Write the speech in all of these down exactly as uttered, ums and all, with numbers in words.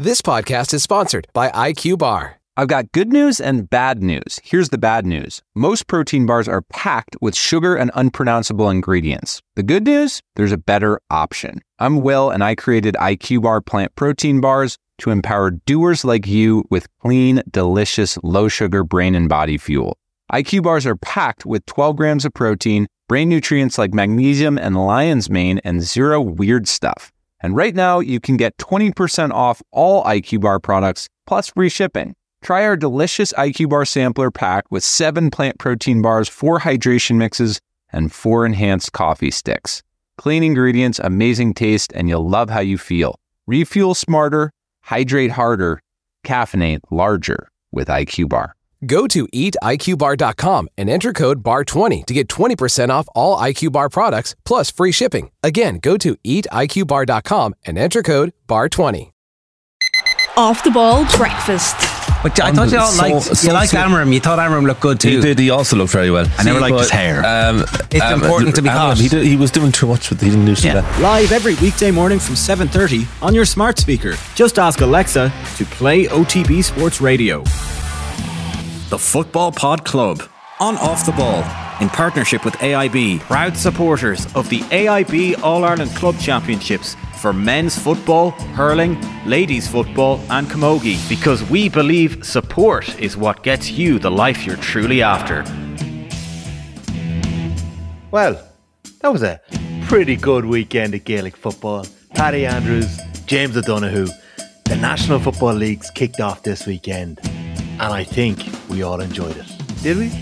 This podcast is sponsored by I Q Bar. I've got good news and bad news. Here's the bad news. Most protein bars are packed with sugar and unpronounceable ingredients. The good news? There's a better option. I'm Will, and I created I Q Bar plant protein bars to empower doers like you with clean, delicious, low-sugar brain and body fuel. I Q Bars are packed with twelve grams of protein, brain nutrients like magnesium and lion's mane, and zero weird stuff. And right now, you can get twenty percent off all I Q Bar products, plus free shipping. Try our delicious I Q Bar sampler pack with seven plant protein bars, four hydration mixes, and four enhanced coffee sticks. Clean ingredients, amazing taste, and you'll love how you feel. Refuel smarter, hydrate harder, caffeinate larger with I Q Bar. Go to eat I Q bar dot com and enter code bar twenty to get twenty percent off all I Q Bar products plus free shipping. Again, go to eat I Q bar dot com and enter code bar twenty. Off the ball breakfast. But I thought you all So- liked, so- you liked Amram. You thought Amram looked good too. He did. He also looked very well. I never liked his But, hair. Um, It's important to be Amram, hot. He, did, he was doing too much with. He didn't do so Yeah. that. Live every weekday morning from seven thirty on your smart speaker. Just ask Alexa to play O T B Sports Radio. The Football Pod Club on Off the Ball in partnership with A I B. Proud supporters of the A I B All-Ireland Club Championships for men's football, hurling, ladies football and camogie, because we believe support is what gets you the life you're truly after. Well, that was a pretty good weekend of Gaelic football. Paddy Andrews, James O'Donoghue. The National Football Leagues kicked off this weekend, and I think we all enjoyed it. Did we?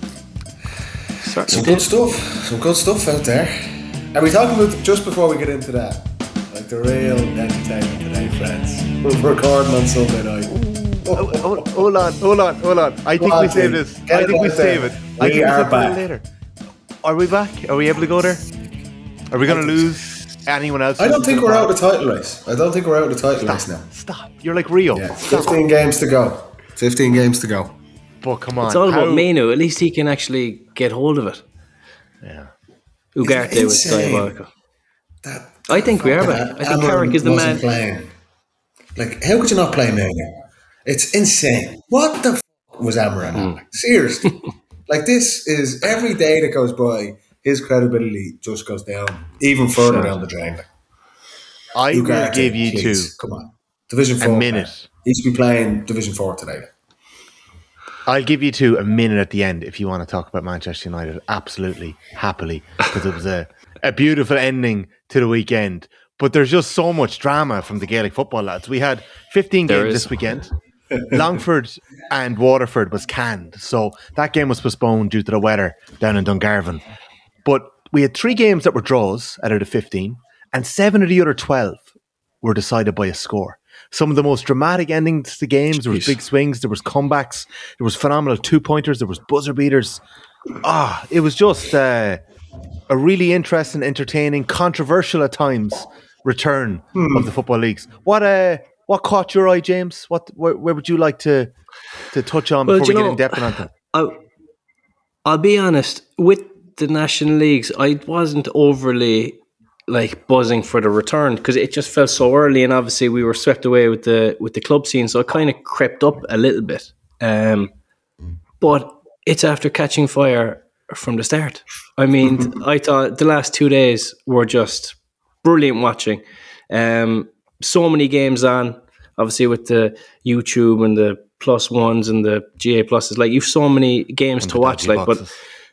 Some good stuff. Some good stuff out there. Are we talking about, just before we get into that, like the real entertainment today, friends? We're recording on Sunday night. Oh, oh, hold on, hold on, hold on. I think on, we save Jim. this. Get I it think we out save there. it. We I think we are save it back. later. Are we back? Are we able to go there? Are we going to lose anyone else? I don't think we're out of the title race. I don't think we're out of the title Stop. race now. Stop. You're like Rio. Yeah, Stop. fifteen games to go. fifteen games to go. But come on. It's all how- about Manu. At least he can actually get hold of it. Yeah. Ugarte was insane? diabolical. That, I think we are fucking back. I think Amram Carrick is the man. wasn't playing. Like, how could you not play Manu? It's insane. What the f- was Amram? Hmm. Seriously. Like, this is, every day that goes by, his credibility just goes down even further Sure. down the drain. Like, I will Ugarte, give you please, two. Come on. Division A four. minute. player. He should be playing Division four today. I'll give you two a minute at the end if you want to talk about Manchester United. Absolutely, happily, because it was a, a beautiful ending to the weekend. But there's just so much drama from the Gaelic football lads. We had fifteen There games is. this weekend. Longford and Waterford was canned. So that game was postponed due to the weather down in Dungarvan. But we had three games that were draws out of the fifteen, and seven of the other twelve were decided by a score. Some of the most dramatic endings to games. There was Jeez. big swings. There was comebacks. There was phenomenal two-pointers. There was buzzer beaters. Ah, it was just uh, a really interesting, entertaining, controversial at times return of the football leagues. What uh, what caught your eye, James? What where, where would you like to to touch on Well, before do we you get in know, depth on that? I, I'll be honest, with the national leagues, I wasn't overly like buzzing for the return because it just felt so early, and obviously we were swept away with the with the club scene, so it kind of crept up a little bit. Um, but it's after catching fire from the start. I mean, I thought the last two days were just brilliant watching. Um, so many games on, obviously with the YouTube and the plus ones and the G A pluses. Like you've so many games to watch. Like, but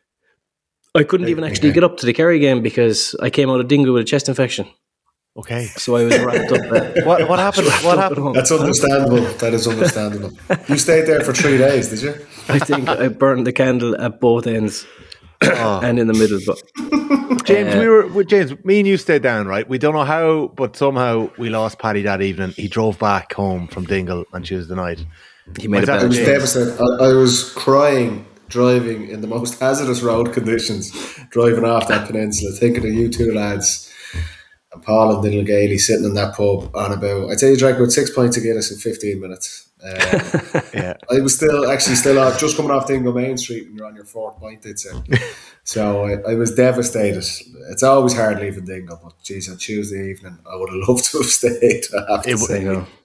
I couldn't even actually get up to the Kerry game because I came out of Dingle with a chest infection. Okay, so I was wrapped up. Uh, what what happened? What happened? That's understandable. That is understandable. You stayed there for three days, did you? I think I burned the candle at both ends Oh. and in the middle. But James, uh, we were with James. Me and you stayed down, right? We don't know how, but somehow we lost Paddy that evening. He drove back home from Dingle on Tuesday night. He made Was a that bad I was James? devastated. I, I was crying driving in the most hazardous road conditions, driving off that peninsula, thinking of you two lads and Paul and Dylan Gailey sitting in that pub on about, I'd say you drank about six pints of Guinness in fifteen minutes. Um, Yeah, I was still actually still off, just coming off Dingle Main Street and you're on your fourth pint, I'd say. So I, I was devastated. It's always hard leaving Dingle, but geez, on Tuesday evening, I would have loved to have stayed. I have to It w- say. you know,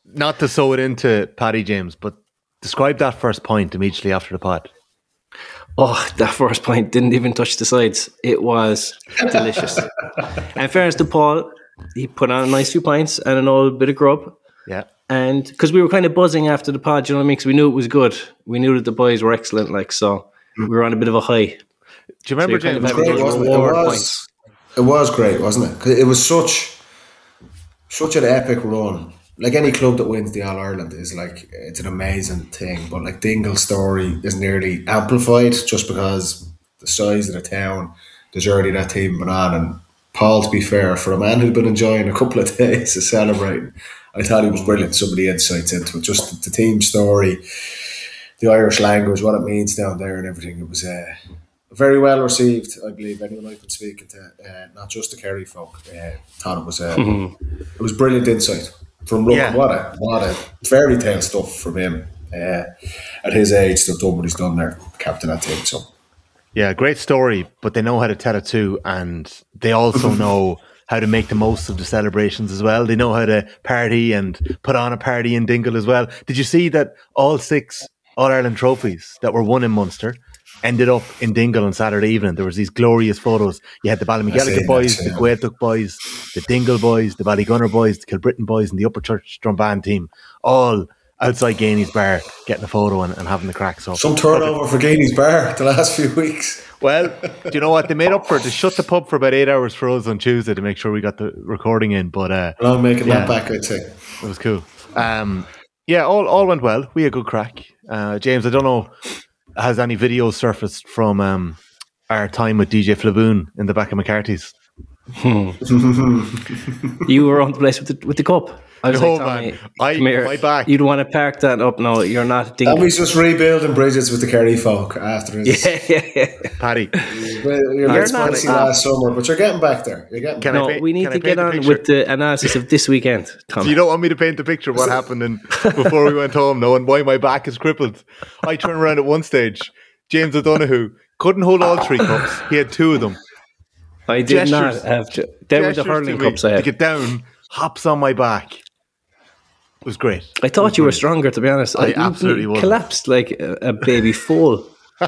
not to sew it into Paddy James, but describe that first point immediately after the pod. Oh, that first point didn't even touch the sides. It was delicious. And in fairness to Paul, he put on a nice few pints and an old bit of grub. Yeah. And because we were kind of buzzing after the pod, you know what I mean? Because we knew it was good. We knew that the boys were excellent, like, so we were on a bit of a high. Do you remember, so James? Kind of it, was great, wasn't it? It, was, it was great, wasn't it? 'Cause it was such, such an epic run. Like any club that wins the All-Ireland is like, it's an amazing thing. But like Dingle's story is nearly amplified just because the size of the town, the journey that team been on. And Paul, to be fair, for a man who'd been enjoying a couple of days of celebrating, I thought he was brilliant. Some of the insights into it, just the, the team story, the Irish language, what it means down there and everything. It was uh, very well received, I believe. Anyone I've been speaking to, uh, not just the Kerry folk, uh, thought it was uh, it was brilliant insight. From look, yeah. what a what a fairy tale stuff from him uh, at his age to have done what he's done there, captain that team. So, yeah, great story, but they know how to tell it too, and they also know how to make the most of the celebrations as well. They know how to party and put on a party in Dingle as well. Did you see that all six All-Ireland trophies that were won in Munster ended up in Dingle on Saturday evening? There was these glorious photos. You had the Ballymagillica boys, the Gaeltacht boys, the Dingle boys, the Ballygunner boys, the Kilbrittain boys, and the Upper Church Strumban team, all outside Gainey's bar getting a photo and, and having the crack. So some turnover for Gainey's bar the last few weeks. Well, do you know what? They made up for it. They shut the pub for about eight hours for us on Tuesday to make sure we got the recording in. But uh, well, I'm making yeah, that back, I'd say. It was cool. Um, yeah, all, all went well. We had a good crack. Uh, James, I don't know, has any videos surfaced from um, our time with D J Flaboon in the back of McCarthy's? Hmm. You were on the place with the, with the cup. I was no, like, Tommy, man. I, come here. My back. You'd want to park that up. No, you're not. Tommy's just rebuilding bridges with the Kerry folk after his. Yeah, yeah, yeah. Paddy. You're, you're not spicy last summer, but you're getting back there. You're getting can back. No, paint, we need to get on picture? with the analysis of this weekend, Tommy. So you don't want me to paint the picture of what happened in, before we went home, knowing why my back is crippled. I turned around at one stage. James O'Donoghue couldn't hold all three cups. He had two of them. I did gestures, not have. Ju- they were the hurling cups I had. To get down, hops on my back. It was great. I thought you great. were stronger, to be honest. I, I absolutely was. Collapsed like a, a baby foal. We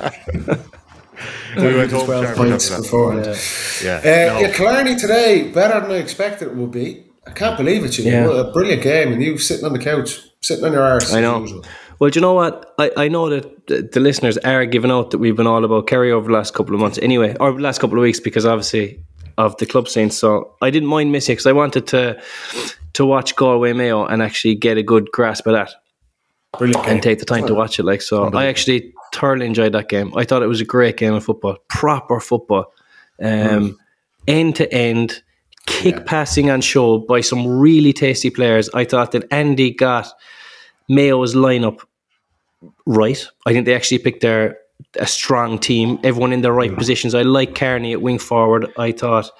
went home twelve points before. Yeah, yeah. Uh, no. yeah, Killarney today better than I expected it would be. I can't believe it. You yeah. a brilliant game, and you sitting on the couch, sitting on your arse. I know. Well, do you know what? I, I know that the, the listeners are giving out that we've been all about Kerry over the last couple of months, anyway, or the last couple of weeks, because obviously of the club scene. So I didn't mind missing it because I wanted to to watch Galway Mayo and actually get a good grasp of that. Brilliant game. And take the time to watch it. Like so, I actually thoroughly enjoyed that game. I thought it was a great game of football, proper football, um, mm. end to end, kick yeah. passing on show by some really tasty players. I thought that Andy got Mayo's lineup right. I think they actually picked their a strong team, everyone in their right mm. positions. I like Kearney at wing forward. I thought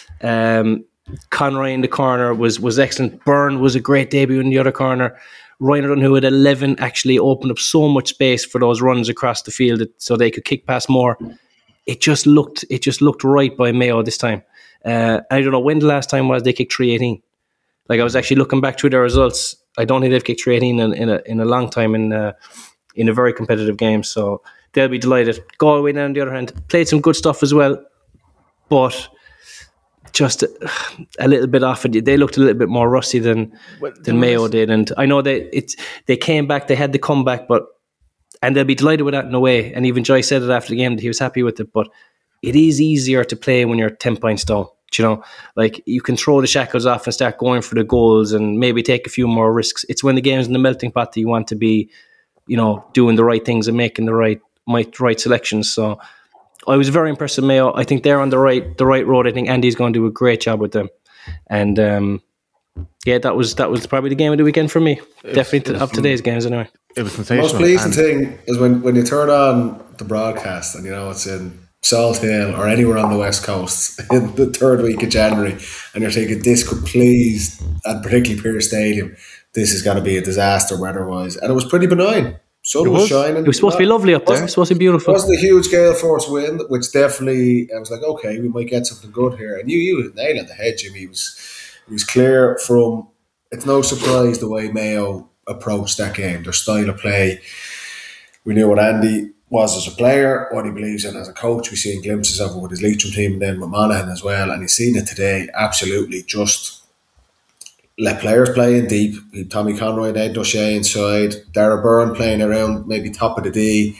um, Conroy in the corner was was excellent. Byrne was a great debut in the other corner. Ryan O'Donoghue at eleven actually opened up so much space for those runs across the field so they could kick past more. It just looked it just looked right by Mayo this time. Uh, I don't know when the last time was they kicked three eighteen. Like I was actually looking back through their results. I don't think they've kicked three eighteen in, in a in a long time in uh, in a very competitive game. So they'll be delighted. Galway, on the other hand, played some good stuff as well, but just a, a little bit off. They looked a little bit more rusty than well, than Mayo did, and I know they it's they came back. They had the comeback, but and they'll be delighted with that in a way. And even Joy said it after the game that he was happy with it. But it is easier to play when you're ten points down. You know, like you can throw the shackles off and start going for the goals and maybe take a few more risks. It's when the game's in the melting pot that you want to be, you know, doing the right things and making the right right selections. So I was very impressed with Mayo. I think they're on the right the right road. I think Andy's going to do a great job with them. And um, yeah, that was that was probably the game of the weekend for me. It Definitely was, of today's games anyway. It was sensational. The most pleasing thing is when, when you turn on the broadcast and you know it's in Salt Hill or anywhere on the West Coast in the third week of January and you're thinking this could please, and particularly Pearse Stadium, this is going to be a disaster weather-wise. And it was pretty benign. Sun was, was shining. It was supposed to be lovely up there. It was supposed to be beautiful. It wasn't a huge gale force wind, which definitely, I was like, okay, we might get something good here. And you, you nailed it on the head, Jimmy. It was, it was clear from it's no surprise the way Mayo approached that game, their style of play. We knew what Andy was as a player, what he believes in as a coach. We've seen glimpses of it with his Leitrim team and then with Monaghan as well. And you've seen it today, absolutely just let players play in deep. Tommy Conroy and Ed O'Shea inside, Dara Byrne playing around maybe top of the D,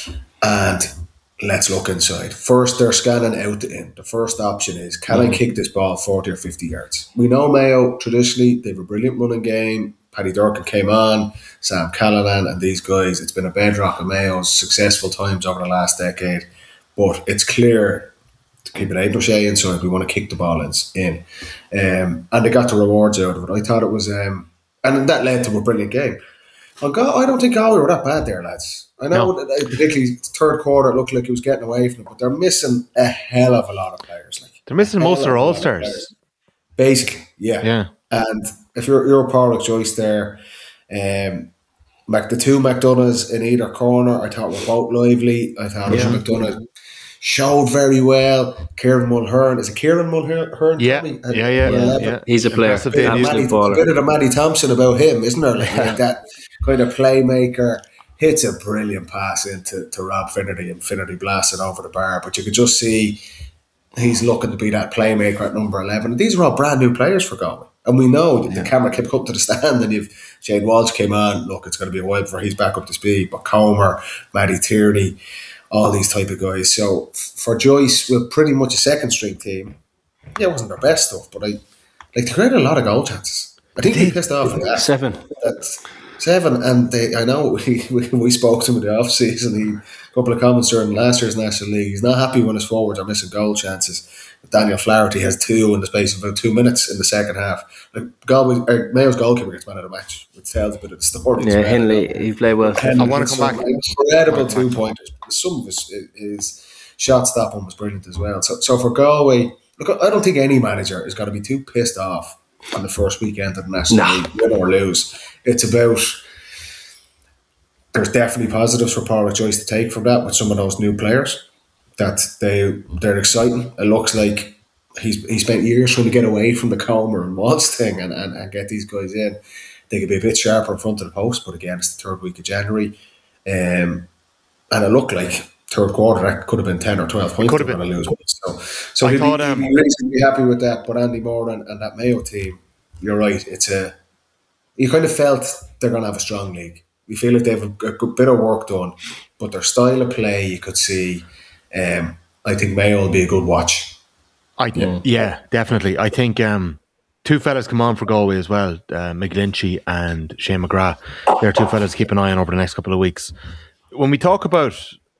and let's look inside. First, they're scanning out the in. The first option is, can mm-hmm. I kick this ball forty or fifty yards? We know Mayo, traditionally, they have a brilliant running game. Paddy Durkin came on, Sam Callanan and these guys. It's been a bedrock of Mayo's successful times over the last decade. But it's clear to keep it Ed O'Shea inside, we want to kick the ball in. Um, and they got the rewards out of it. I thought it was... Um, and that led to a brilliant game. I don't think Galway were that bad there, lads. I know, no. particularly third quarter, it looked like he was getting away from it, but they're missing a hell of a lot of players. Like they're missing most of their all-stars. Basically, yeah. yeah. And if you're, you're Pádraig Joyce there, um, Mac, the two McDonoughs in either corner, I thought were both lively. I thought yeah. McDonough showed very well. Kieran Mulhern, is it Kieran Mulhern? Yeah, yeah, yeah, yeah, yeah. He's a player. A bit, Matty, a bit of the Matty Thompson about him, isn't there? Like, like that kind of playmaker. Hits a brilliant pass into to Rob Finnerty, and Finnerty blasted over the bar. But you could just see he's looking to be that playmaker at number eleven. And these are all brand new players for Galway. And we know that yeah. the camera kept coming to the stand, and you've Shane Walsh came on. Look, it's going to be a while before he's back up to speed. But Comer, Matty Tierney, all these type of guys. So for Joyce, with pretty much a second string team, yeah, it wasn't their best stuff, but I like they created a lot of goal chances. I think they pissed off at that. Seven. That's seven, and they, I know we, we we spoke to him in the off season. He a couple of comments during last year's National League. He's not happy when his forwards are missing goal chances. Daniel Flaherty has two in the space of about two minutes in the second half. Like Galway, uh, Mayo's goalkeeper gets man of the match, which tells a bit of the story. Yeah, Henley, he played well. Henley, I want to come back. Incredible two pointers. Some of his, his shot stopping was brilliant as well. So, so for Galway, look, I don't think any manager is going to be too pissed off on the first weekend of the National nah. League, win or lose. It's about. There's definitely positives for Pádraig Joyce to take from that with some of those new players. That they they're exciting. It looks like he's he spent years trying to get away from the Comer and Walsh thing and, and, and get these guys in. They could be a bit sharper in front of the post, but again, it's the third week of January, um, and it looked like third quarter that could have been ten or twelve points. Could have been to lose. So, so I he'd, thought, be, um, he'd be reasonably happy with that. But Andy Moore and, and that Mayo team, you're right. It's a you kind of felt they're going to have a strong league. You feel like they have a, a good bit of work done, but their style of play, you could see. Um, I think Mayo will be a good watch. I yeah, yeah definitely. I think um, two fellas come on for Galway as well, uh, McGlinchey and Shane McGrath. They're two fellas to keep an eye on over the next couple of weeks. When we talk about,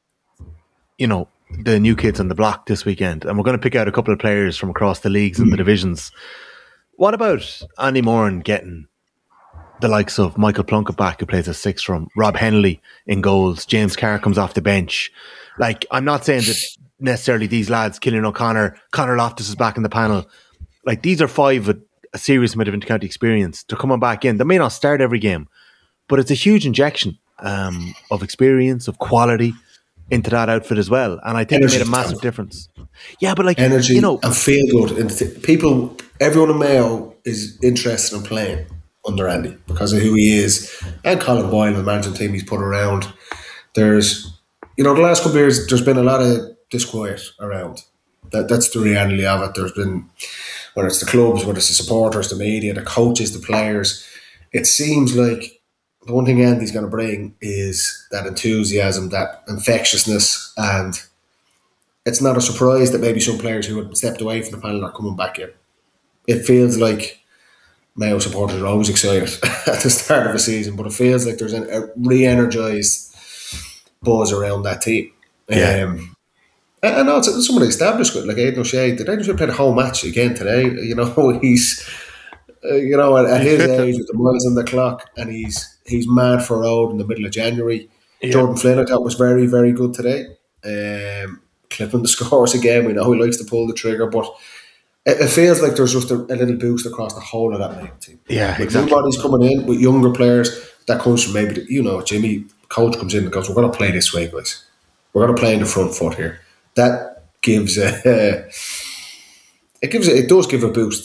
you know, the new kids on the block this weekend, and we're going to pick out a couple of players from across the leagues and the divisions. What about Andy Moran getting the likes of Michael Plunkett back, who plays a six from Rob Henley in goals? James Carr comes off the bench. Like, I'm not saying that necessarily these lads, Killian O'Connor, Conor Loftus is back in the panel. Like, these are five with a serious amount of intercounty experience. They're coming back in. They may not start every game, but it's a huge injection um, of experience, of quality into that outfit as well. And I think Energy it made a massive difference. Yeah, but like, Energy you know, and feel good. And th- people, everyone in Mayo is interested in playing under Andy because of who he is, and Colin Boyle and the management team he's put around. There's, you know, the last couple of years, there's been a lot of disquiet around. That That's the reality of it. There's been, whether it's the clubs, whether it's the supporters, the media, the coaches, the players, it seems like the one thing Andy's going to bring is that enthusiasm, that infectiousness, and it's not a surprise that maybe some players who had stepped away from the panel are coming back in. It feels like Mayo supporters are always excited at the start of a season, but it feels like there's a re-energised buzz around that team. Yeah. Um, and I know it's some of the established, like Aidan O'Shea. Did Aidan O'Shea play the whole match again today? You know, he's, uh, you know, at, at his age with the miles on the clock, and he's he's mad for road in the middle of January. Yeah. Jordan Flynn, I thought, was very, very good today. Um, clipping the scores again. We know he likes to pull the trigger, but it, it feels like there's just a, a little boost across the whole of that Mayo team. Yeah, with exactly. New bodies coming in with younger players. That comes from maybe, you know, Jimmy, coach comes in and goes, we're going to play this way, guys. We're going to play in the front foot here. That gives a, uh, it gives a, it does give a boost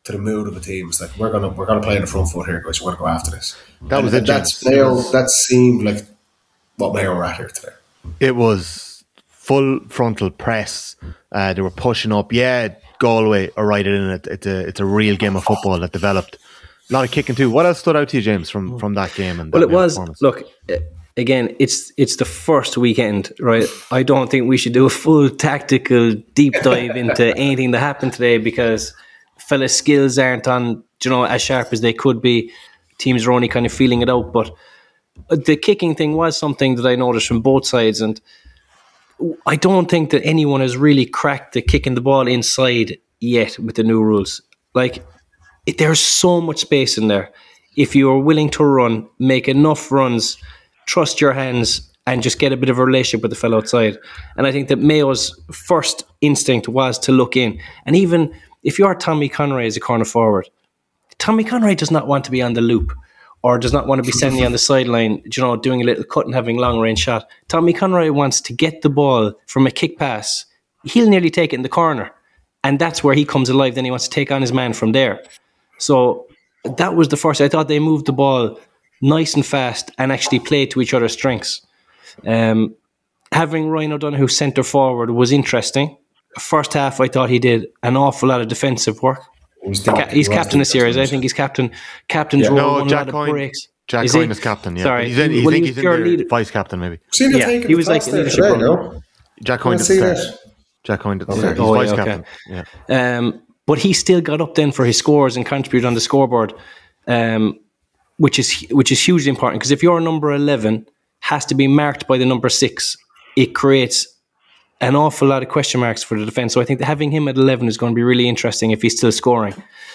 to the mood of the team. It's like we're gonna we're gonna play in the front foot here, guys. We're gonna go after this. That and, was it. That's James. Mayo. It was, that seemed like what Mayo were at here today. It was full frontal press. Uh, they were pushing up. Yeah, Galway are right in it. It's a it's a real game of football that developed. A lot of kicking too. What else stood out to you, James, from, from that game? And that well, it was performance? Look. Again, it's it's the first weekend, right? I don't think we should do a full tactical deep dive into anything that happened today because fellas' skills aren't on, you know, as sharp as they could be. Teams are only kind of feeling it out. But the kicking thing was something that I noticed from both sides, and I don't think that anyone has really cracked the kicking the ball inside yet with the new rules. Like, it, there's so much space in there. If you are willing to run, make enough runs, trust your hands and just get a bit of a relationship with the fellow outside. And I think that Mayo's first instinct was to look in. And even if you're Tommy Conroy as a corner forward, Tommy Conroy does not want to be on the loop or does not want to be standing on the sideline, you know, doing a little cut and having long range shot. Tommy Conroy wants to get the ball from a kick pass. He'll nearly take it in the corner. And that's where he comes alive. Then he wants to take on his man from there. So that was the first. I thought they moved the ball nice and fast and actually played to each other's strengths. Um, having Ryan O'Donoghue centre forward was interesting. First half, I thought he did an awful lot of defensive work. Ca- he's captain of series. I think he's captain. Captain's yeah. role. No, Jack Coyne. Breaks. Jack is Coyne is captain. Yeah, Sorry, he's in, he, well, think he he's in there, lead- vice captain maybe. Seen him yeah, taking he was the like toss a there leadership today, role. no? Jack Coyne did see start. that. Jack Coyne did Okay. start. He's Oh, vice yeah, okay. captain. Yeah. Um, but he still got up then for his scores and contributed on the scoreboard, um, which is which is hugely important because if your number eleven has to be marked by the number six, it creates an awful lot of question marks for the defence. So I think that having him at eleven is going to be really interesting if he's still scoring.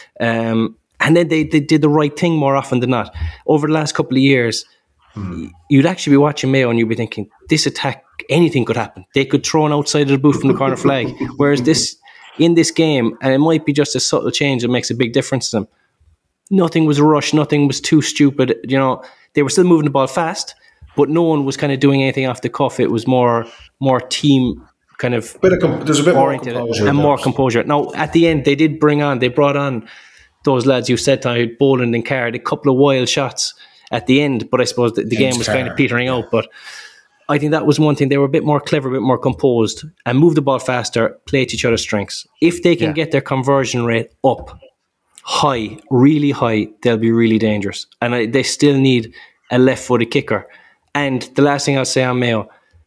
Um, and then they, they did the right thing more often than not. Over the last couple of years, hmm. you'd actually be watching Mayo and you'd be thinking, this attack, anything could happen. They could throw an outside of the boot from the corner flag. Whereas this, in this game, and it might be just a subtle change that makes a big difference to them, nothing was rushed, nothing was too stupid. You know, they were still moving the ball fast, but no one was kind of doing anything off the cuff. It was more more team kind of, bit of com- there's a bit more composure and more composure. Now, at the end, they did bring on, they brought on those lads you said, Ty, Boland and Card, a couple of wild shots at the end, but I suppose the, the game was Carr. kind of petering out. But I think that was one thing. They were a bit more clever, a bit more composed, and moved the ball faster, play to each other's strengths. If they can yeah. get their conversion rate up high, really high, they'll be really dangerous. And I, they still need a left-footed kicker. And the last thing I'll say on Mayo,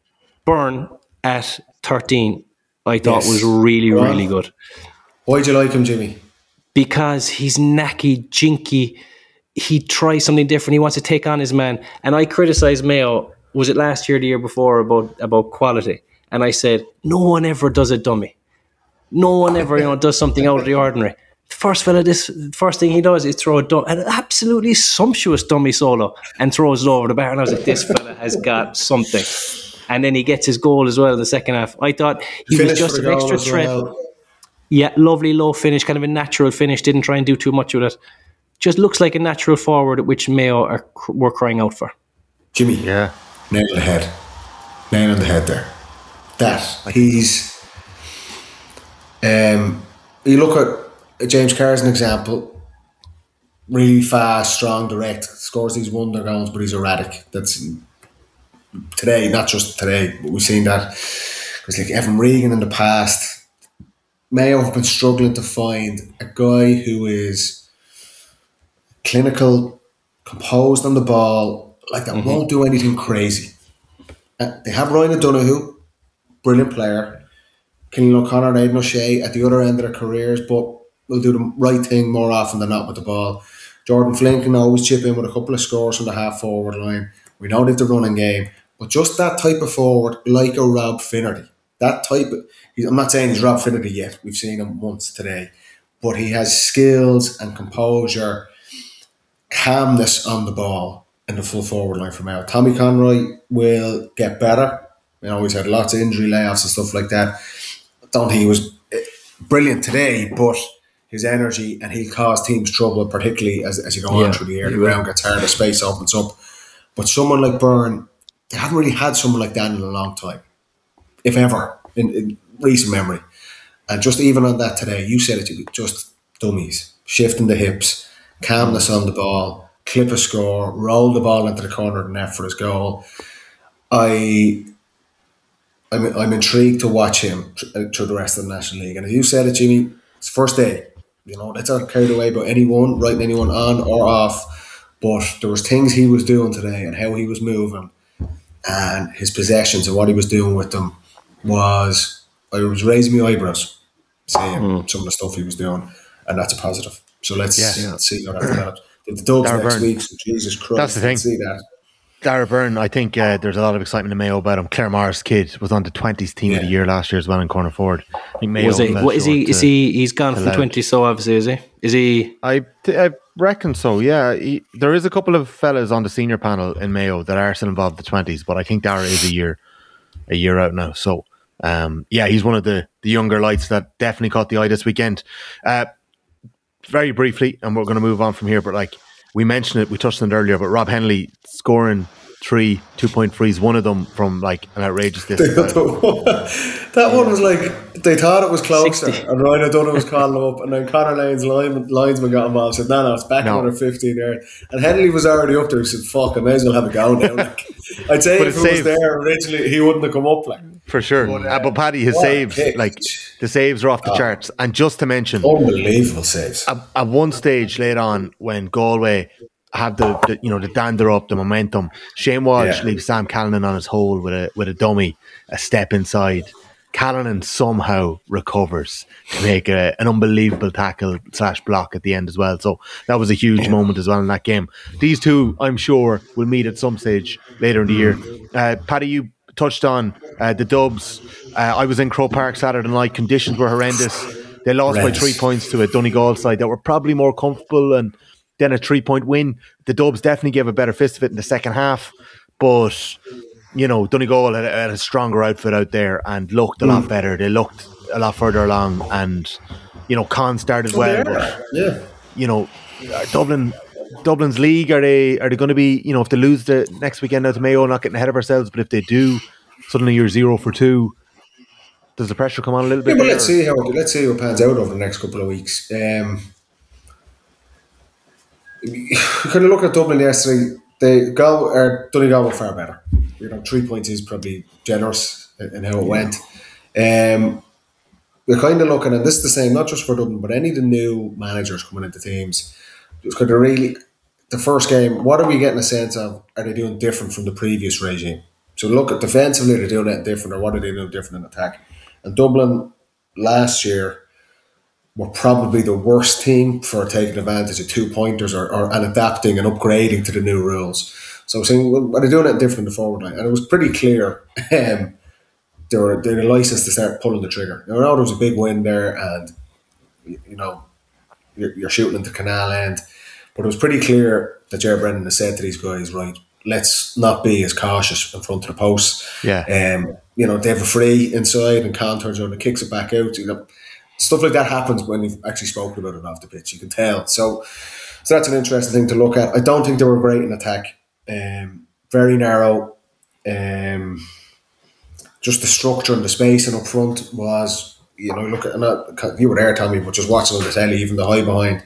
Byrne at thirteen, I thought yes. was really, well, really good. Why do you like him, Jimmy? Because he's knacky, jinky. He tries something different. He wants to take on his man. And I criticised Mayo, was it last year or the year before, about, about quality. And I said, no one ever does a dummy. No one ever you know, does something out of the ordinary. The first fella, this first thing he does is throw a dumb, an absolutely sumptuous dummy solo and throws it over the bar. And I was like, this fella has got something. And then he gets his goal as well in the second half. I thought he Finish was just an extra threat. Well. Yeah, lovely low finish, kind of a natural finish. Didn't try and do too much with it. Just looks like a natural forward, which Mayo are were crying out for. Jimmy, yeah, nail on the head, nail on the head there. That he's. Um, you look at James Carr as an example. Really fast, strong, direct. Scores these wonder goals, but he's erratic. That's today, not just today, but we've seen that. Because like Evan Regan in the past. Mayo have been struggling to find a guy who is clinical, composed on the ball, like that mm-hmm. won't do anything crazy. Uh, they have Ryan O'Donoghue, brilliant player. Killian O'Connor and Aidan O'Shea at the other end of their careers, but will do the right thing more often than not with the ball. Jordan Flynn can always chip in with a couple of scores from the half forward line. We know they've the running game, but just that type of forward, like a Rob Finnerty. That type of, I'm not saying he's Rob Finnerty yet. We've seen him once today. But he has skills and composure, calmness on the ball in the full forward line from out. Tommy Conroy will get better. You know, he's had lots of injury layoffs and stuff like that. I don't think he was brilliant today, but his energy, and he'll cause teams trouble, particularly as, as you go yeah, on through the air. The ground gets harder, space opens up. But someone like Byrne, they haven't really had someone like that in a long time. If ever, in, in recent memory. And just even on that today, you said it, just dummies. shifting the hips, calmness on the ball, clip a score, roll the ball into the corner of the net for his goal. I, I'm, I'm intrigued to watch him through the rest of the National League. And as you said it, Jimmy, it's first day. You know, let's not carried away by anyone, writing anyone on or off. But there was things he was doing today and how he was moving and his possessions and what he was doing with them was, I was raising my eyebrows seeing mm. some of the stuff he was doing, and that's a positive. So let's, yeah. let's see how that develops. The Dubs Darragh next Byrne. Week, so Jesus Christ, that's the thing. See that. Darragh Byrne, I think uh, there's a lot of excitement in Mayo about him. Clare Morris kid was on the twenties team yeah. of the year last year as well in corner forward. I think Mayo. Was he, what is he? To, is he? He's gone from twenty. So obviously, is he? Is he? I, I reckon so. Yeah, he, there is a couple of fellas on the senior panel in Mayo that are still involved in the twenties, but I think Darragh is a year, a year out now. So, um, yeah, he's one of the the younger lights that definitely caught the eye this weekend. Uh, very briefly, and we're going to move on from here, but like. We mentioned it, we touched on it earlier, but Rob Henley scoring three two-point frees, one of them from like an outrageous distance. That one was like, they thought it was closer, sixty. And Ryan O'Donoghue was calling them up, and then Conor Lane's line, linesman got involved, said, no, no, it's back no. another fifteen there. And Henley was already up there, he said, fuck, I may as well have a go now. Like, I'd say but if he was there originally, he wouldn't have come up. Like. For sure. But, uh, but Paddy, his saves, like, the saves are off the oh. charts. And just to mention, unbelievable saves. At, at one stage later on, when Galway had the, the you know the dander up, the momentum, Shane Walsh yeah. leaves Sam Callanan on his hole with a with a dummy, a step inside. Callanan somehow recovers to make a, an unbelievable tackle slash block at the end as well. So that was a huge yeah. moment as well in that game. These two, I'm sure, will meet at some stage later in the year. Uh, Paddy, you touched on uh, the Dubs. Uh, I was in Croke Park Saturday night. Conditions were horrendous. They lost horrendous. by three points to a Donegal side that were probably more comfortable, and then a three-point win. The Dubs definitely gave a better fist of it in the second half, but you know Donegal had, had a stronger outfit out there and looked a mm. lot better. They looked a lot further along, and you know Con started oh, well, but yeah. you know Dublin. Dublin's league, are they are they going to be, you know, if they lose the next weekend out to Mayo, not getting ahead of ourselves, but if they do, suddenly you're zero for two. Does the pressure come on a little bit? Yeah, but let's see how let's see how it pans out over the next couple of weeks. Um, you kind of look at Dublin yesterday. They go or Donegal were far better. You know, three points is probably generous in how it went. Um, we're kind of looking, and this is the same, not just for Dublin, but any of the new managers coming into teams. It's kind of really the first game. What are we getting a sense of? Are they doing different from the previous regime? So look at defensively, they're doing it different, or what are they doing different in attack? And Dublin last year were probably the worst team for taking advantage of two pointers or, or and adapting and upgrading to the new rules. So saying, well, are they doing it different in the forward line? And it was pretty clear. Um, they were they were licensed to start pulling the trigger. Now, I know there was a big win there, and you know you're, you're shooting into Canal End. But it was pretty clear that Gerard Brennan has said to these guys, right, let's not be as cautious in front of the post. Yeah. Um, you know, they have a free inside and Con turns around and kicks it back out. You know, stuff like that happens when you've actually spoken about it off the pitch. You can tell. So, so that's an interesting thing to look at. I don't think they were great in attack. Um, very narrow. Um, just the structure and the spacing up front was, you know, look at, and I, you were there, Tommy, but just watching on the telly, even the high behind.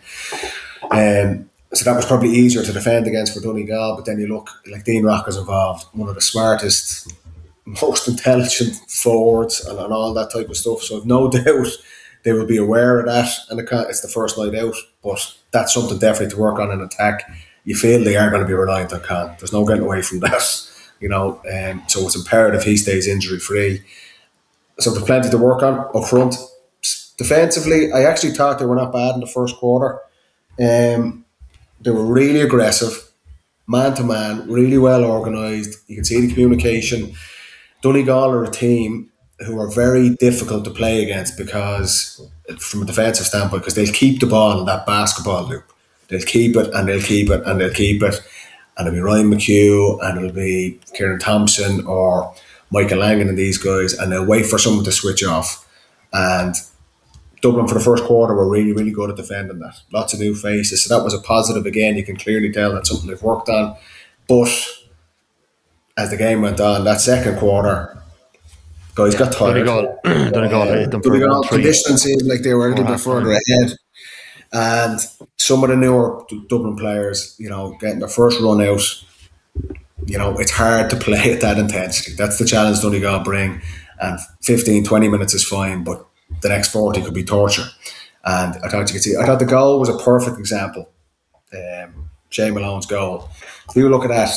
Um, So that was probably easier to defend against for Donegal, but then you look, like Dean Rock is involved, one of the smartest, most intelligent forwards and, and all that type of stuff. So I've no doubt they will be aware of that, and it's the first night out, but that's something definitely to work on in attack. You feel they are going to be reliant on Con. There's no getting away from that, you know, um, so it's imperative he stays injury-free. So there's plenty to work on up front. Defensively, I actually thought they were not bad in the first quarter. Um, They were really aggressive, man-to-man, really well organised. You can see the communication. Donegal are a team who are very difficult to play against because, from a defensive standpoint, because they'll keep the ball in that basketball loop. They'll keep it and they'll keep it and they'll keep it. And it'll be Ryan McHugh and it'll be Kieran Thompson or Michael Langan and these guys, and they'll wait for someone to switch off. And Dublin for the first quarter were really, really good at defending that. Lots of new faces. So that was a positive again. You can clearly tell that's something they've worked on. But as the game went on, that second quarter, guys got tired. Donegal, Donegal hit them for Donegal conditioning seemed like they were a little bit further ahead. And some of the newer Dublin players, you know, getting their first run out, you know, it's hard to play at that intensity. That's the challenge Donegal bring. And fifteen, twenty minutes is fine, but the next forty could be torture. And I thought you could see, I thought the goal was a perfect example. Um, Jay Malone's goal. If you look at that,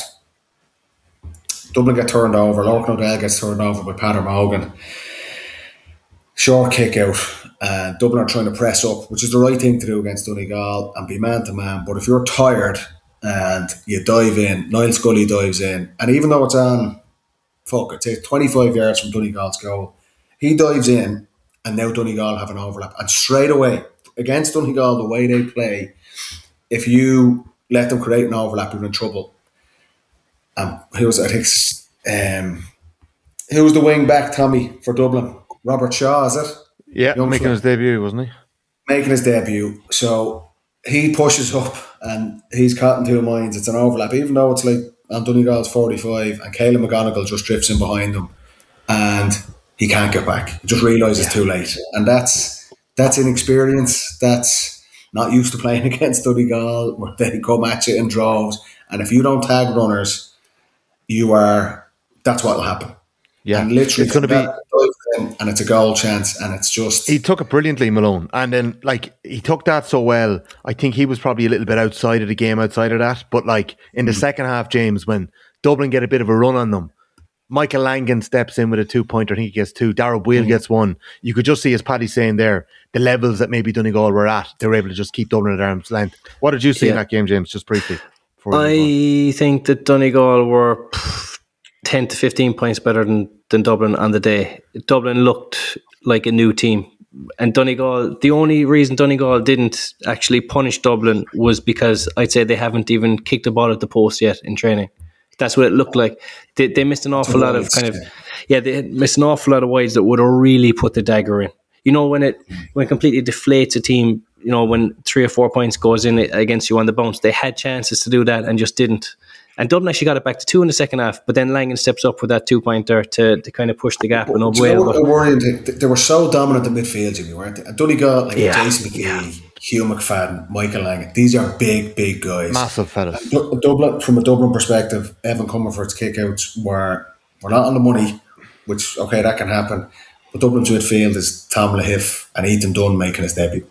Dublin get turned over, Lorcan O'Dell gets turned over by Peadar Mogan. Short kick out. And Dublin are trying to press up, which is the right thing to do against Donegal and be man to man. But if you're tired and you dive in, Niall Scully dives in, and even though it's on, fuck, it's twenty-five yards from Donegal's goal, he dives in, and now Donegal have an overlap. And straight away, against Donegal, the way they play, if you let them create an overlap, you're in trouble. Um, who was, I think, um, who was the wing back, Tommy, for Dublin? Robert Shaw, is it? Yeah, Young making fella. his debut, wasn't he? Making his debut. So he pushes up and he's caught in two minds. It's an overlap, even though it's like on Donegal's forty-five and Caelan McGonigal just drifts in behind him and he can't get back. He just realises yeah. too late. And that's that's inexperience. That's not used to playing against Donegal where they come at you in droves. And if you don't tag runners, you are, that's what will happen. Yeah, and literally, it's going to be, and it's a goal chance, and it's just he took it brilliantly, Malone, and then like he took that so well. I think he was probably a little bit outside of the game, outside of that. But like in the mm. second half, James, when Dublin get a bit of a run on them, Michael Langan steps in with a two pointer. I think he gets two. Darrell Boyle mm. gets one. You could just see, as Paddy's saying there, the levels that maybe Donegal were at. They were able to just keep Dublin at arm's length. What did you see yeah. in that game, James? Just briefly. I think that Donegal were pff, ten to fifteen points better than, than Dublin on the day. Dublin looked like a new team. And Donegal, the only reason Donegal didn't actually punish Dublin was because I'd say they haven't even kicked the ball at the post yet in training. That's what it looked like. They, they missed an awful lot of kind of, yeah, they missed an awful lot of wides that would have really put the dagger in. You know, when it when it completely deflates a team, you know, when three or four points goes in against you on the bounce, they had chances to do that and just didn't. And Dublin actually got it back to two in the second half, but then Langan steps up with that two-pointer to, to kind of push the gap. And you know what worrying? They, they were so dominant in midfield, Jimmy, weren't they? And Donegal, like yeah, Jason McGee, yeah. Hugh McFadden, Michael Langan, these are big, big guys. Massive fellas. D- Dublin, from a Dublin perspective, Evan Comerford's kickouts were, were not on the money, which, okay, that can happen. But Dublin's midfield is Tom Lahiff and Ethan Dunn making his debut.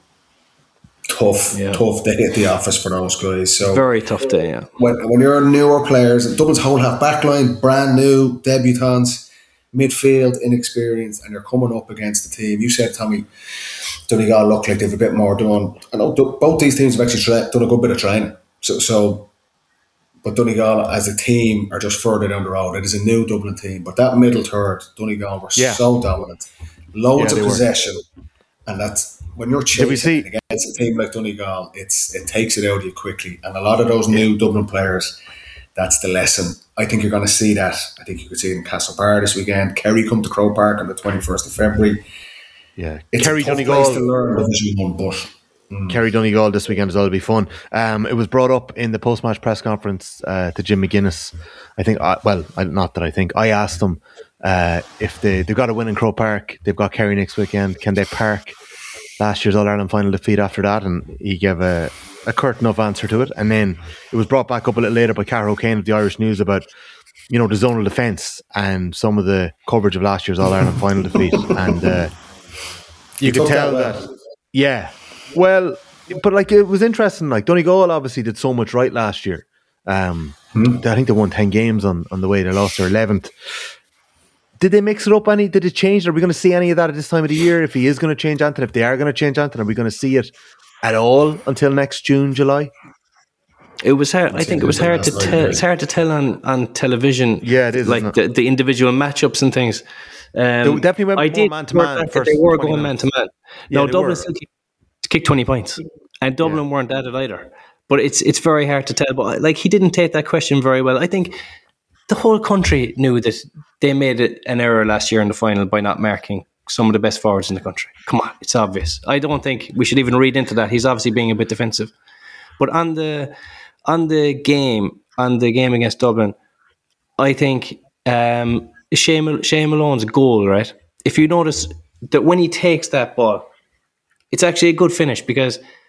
Tough, yeah. tough day at the office for those guys. So very tough day, yeah. When when you're newer players, Dublin's whole half backline, brand new, debutants, midfield, inexperienced, and you're coming up against the team. You said, Tommy, Donegal look like they've a bit more done. I know both these teams have actually tra- done a good bit of training. So, so, but Donegal as a team are just further down the road. It is a new Dublin team, but that middle third, Donegal were yeah. so dominant, loads yeah, of possession, were. And that's. When you're chasing against a team like Donegal, it's it takes it out of you quickly. And a lot of those new Dublin players, that's the lesson. I think you're going to see that. I think you could see it in Castlebar this weekend. Kerry come to Croke Park on the twenty-first of February. Yeah, it's Kerry a tough Donegal place to learn Division One, but mm. Kerry Donegal this weekend as well will be fun. Um, it was brought up in the post-match press conference uh, to Jim McGuinness. I think, uh, well, I, not that I think. I asked them uh, if they they've got to win in Croke Park. They've got Kerry next weekend. Can they park last year's All-Ireland final defeat after that? And he gave a, a curt enough answer to it. And then it was brought back up a little later by Cara O'Kane of the Irish News about, you know, the zonal defence and some of the coverage of last year's All-Ireland final defeat. And uh, you, you could tell that, that, yeah. Well, but like it was interesting. Like Donegal obviously did so much right last year. Um, hmm. I think they won ten games on, on the way. They lost their eleventh. Did they mix it up any? Did it change? Are we going to see any of that at this time of the year? If he is going to change Anton, if they are going to change Anton, are we going to see it at all until next June, July? It was hard. I think it was hard to tell. It's hard to tell on, on television. Yeah, it is. Like the, the individual matchups and things. Um, they definitely went I did man to man. First they were going man to man. No, Dublin still kicked twenty points, and Dublin yeah. weren't at it either. But it's it's very hard to tell. But like he didn't take that question very well. I think the whole country knew that they made an error last year in the final by not marking some of the best forwards in the country. Come on, it's obvious. I don't think we should even read into that. He's obviously being a bit defensive. But on the on the game, on the game against Dublin, I think um, Shane, Shane Malone's goal, right? If you notice that when he takes that ball, it's actually a good finish because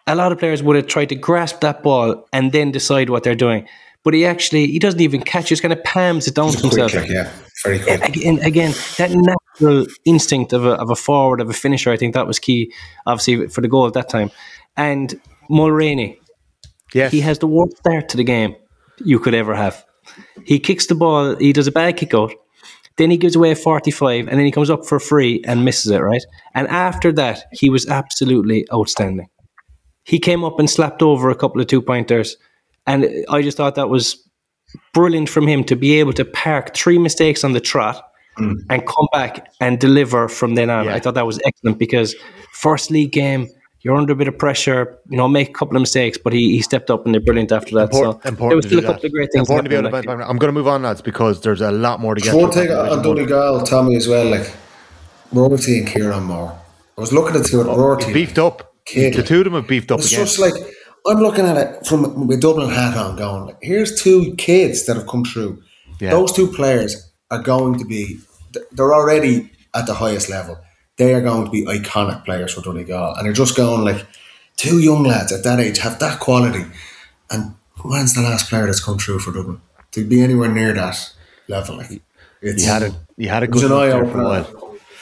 a lot of players would have tried to grasp that ball and then decide what they're doing. But he actually, he doesn't even catch it, just kind of palms it down to himself. Quick, yeah, very quick. Again, again, that natural instinct of a, of a forward, of a finisher, I think that was key, obviously, for the goal at that time. And Mulroney, yes. he has the worst start to the game you could ever have. He kicks the ball, he does a bad kick out, then he gives away a forty-five, and then he comes up for free and misses it, right? And after that, he was absolutely outstanding. He came up and slapped over a couple of two-pointers, and I just thought that was brilliant from him to be able to park three mistakes on the trot mm. and come back and deliver from then on. Yeah. I thought that was excellent because first league game, you're under a bit of pressure, you know, make a couple of mistakes, but he, he stepped up and they're brilliant after that. Important, so important there was still a couple that. of great things. Important to be able to, I'm going to move on, lads, because there's a lot more to get to. One thing on Donegal, Tommy, as well, like Rorty and Kieran Moore. I was looking at two Rorty. Beefed up. Kid. The two of them have beefed up it's again. It's just like, I'm looking at it from my Dublin hat on going, like, here's two kids that have come through. Yeah. Those two players are going to be, they're already at the highest level. They are going to be iconic players for Donegal. And they're just going like, two young lads at that age have that quality. And when's the last player that's come through for Dublin? To be anywhere near that level. Like, it's, you had a, you had a good eye there for a while.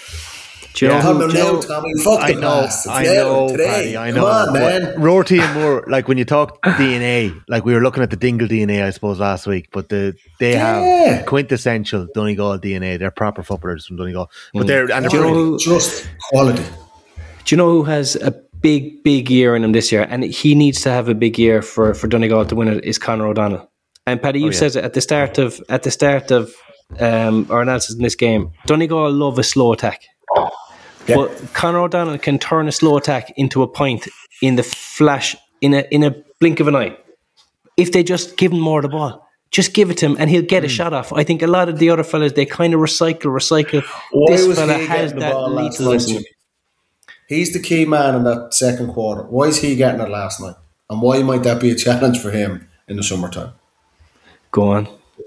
Do you know, yeah, who, do you know, Tommy, fuck I the know, past. It's I know, today. Paddy, I know. Come on, man. Rorty and Moore, like when you talk D N A, like we were looking at the Dingle D N A, I suppose, last week, but the they yeah. have quintessential Donegal D N A. They're proper footballers from Donegal, but mm. they're and they're you know, just quality. Do you know who has a big, big year in him this year? And he needs to have a big year for, for Donegal to win it. Is Conor O'Donnell. And Paddy, you oh, yeah. said it at the start of at the start of um, our analysis in this game. Donegal love a slow attack. Yeah. But Conor O'Donnell can turn a slow attack into a point in the flash, in a in a blink of an eye. If they just give him more of the ball, just give it to him and he'll get mm. a shot off. I think a lot of the other fellas, they kind of recycle, recycle. Why this was fella he has that lethal. He's the key man in that second quarter. Why is he getting it last night? And why might that be a challenge for him in the summertime? Go on.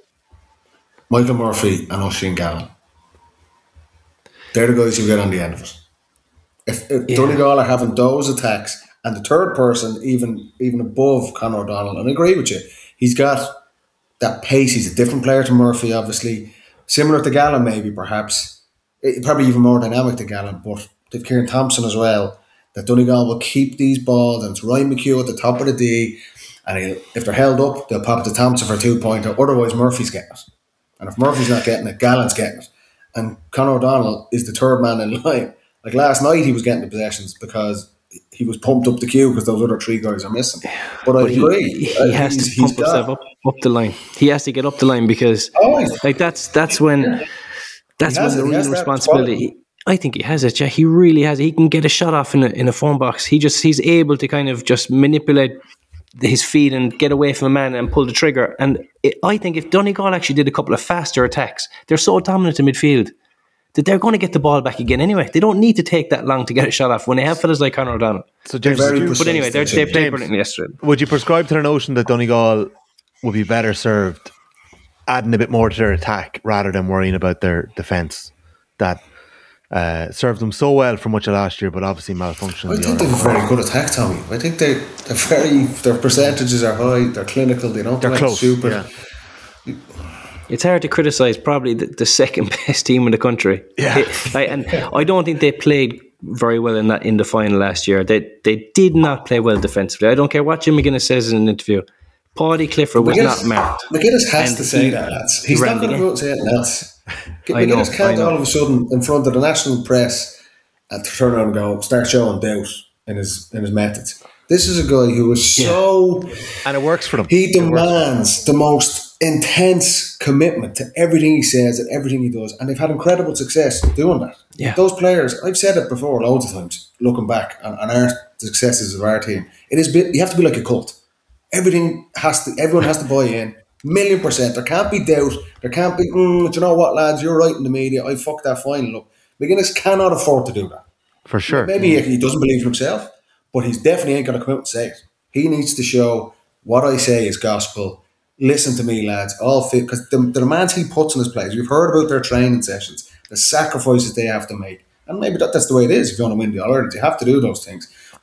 Michael Murphy and Oisin Gallen. They're the guys who get on the end of it. If, if yeah. Donegal are having those attacks, and the third person, even even above Conor O'Donnell, and I agree with you, he's got that pace. He's a different player to Murphy, obviously. Similar to Gallen, maybe, perhaps. It, probably even more dynamic than Gallen, but they've Kieran Thompson as well. That Donegal will keep these balls, and it's Ryan McHugh at the top of the D, and he'll, if they're held up, they'll pop it to Thompson for a two-pointer. Otherwise, Murphy's getting it. And if Murphy's not getting it, Gallen's getting it. And Conor O'Donnell is the third man in line. Like last night, he was getting the possessions because he was pumped up the queue because those other three guys are missing. But, but I he, agree. He, he has to pump himself up, up the line. He has to get up the line because, oh, like that's that's when that's when the real responsibility. I think he has it. Yeah, he really has it. He can get a shot off in a in a phone box. He just he's able to kind of just manipulate his feet and get away from a man and pull the trigger. And it, I think if Donegal actually did a couple of faster attacks, they're so dominant in midfield that they're going to get the ball back again anyway. They don't need to take that long to get a shot off when they have fellas like Conor O'Donnell. So James, but anyway, they played brilliantly yesterday. Would you prescribe to the notion that Donegal would be better served adding a bit more to their attack rather than worrying about their defence that uh, served them so well for much of last year, but obviously malfunctioned? I think they have a very good attack, Tommy. I think they, they're very, their percentages are high, they're clinical, they don't they're like close, super. Yeah. It's hard to criticise probably the, the second best team in the country. Yeah. It, I, and I don't think they played very well in that in the final last year. They they did not play well defensively. I don't care what Jim McGuinness says in an interview. Paudie Clifford was McGuinness, not marked. McGuinness has and to say he, that, lads. He's not going to go out and say it, lads. I know, McGuinness can't I know. all of a sudden in front of the national press and turn around and go start showing doubt in his in his methods. This is a guy who is so, yeah. and it works for them. He demands the most intense commitment to everything he says and everything he does, and they've had incredible success doing that. Yeah. Those players, I've said it before loads of times, looking back on, on our successes of our team. It is you have to be like a cult. Everything has to, everyone has to buy in, million percent. There can't be doubt. There can't be, mm, do you know what, lads? You're right in the media. I fucked that final up. McGuinness cannot afford to do that. For sure. Maybe mm. he doesn't believe in himself. But he's definitely ain't going to come out and say it. He needs to show what I say is gospel. Listen to me, lads. All fit because the, the demands he puts on his players. You've heard about their training sessions, the sacrifices they have to make, and maybe that, that's the way it is. If you want to win the All Ireland, you have to do those things.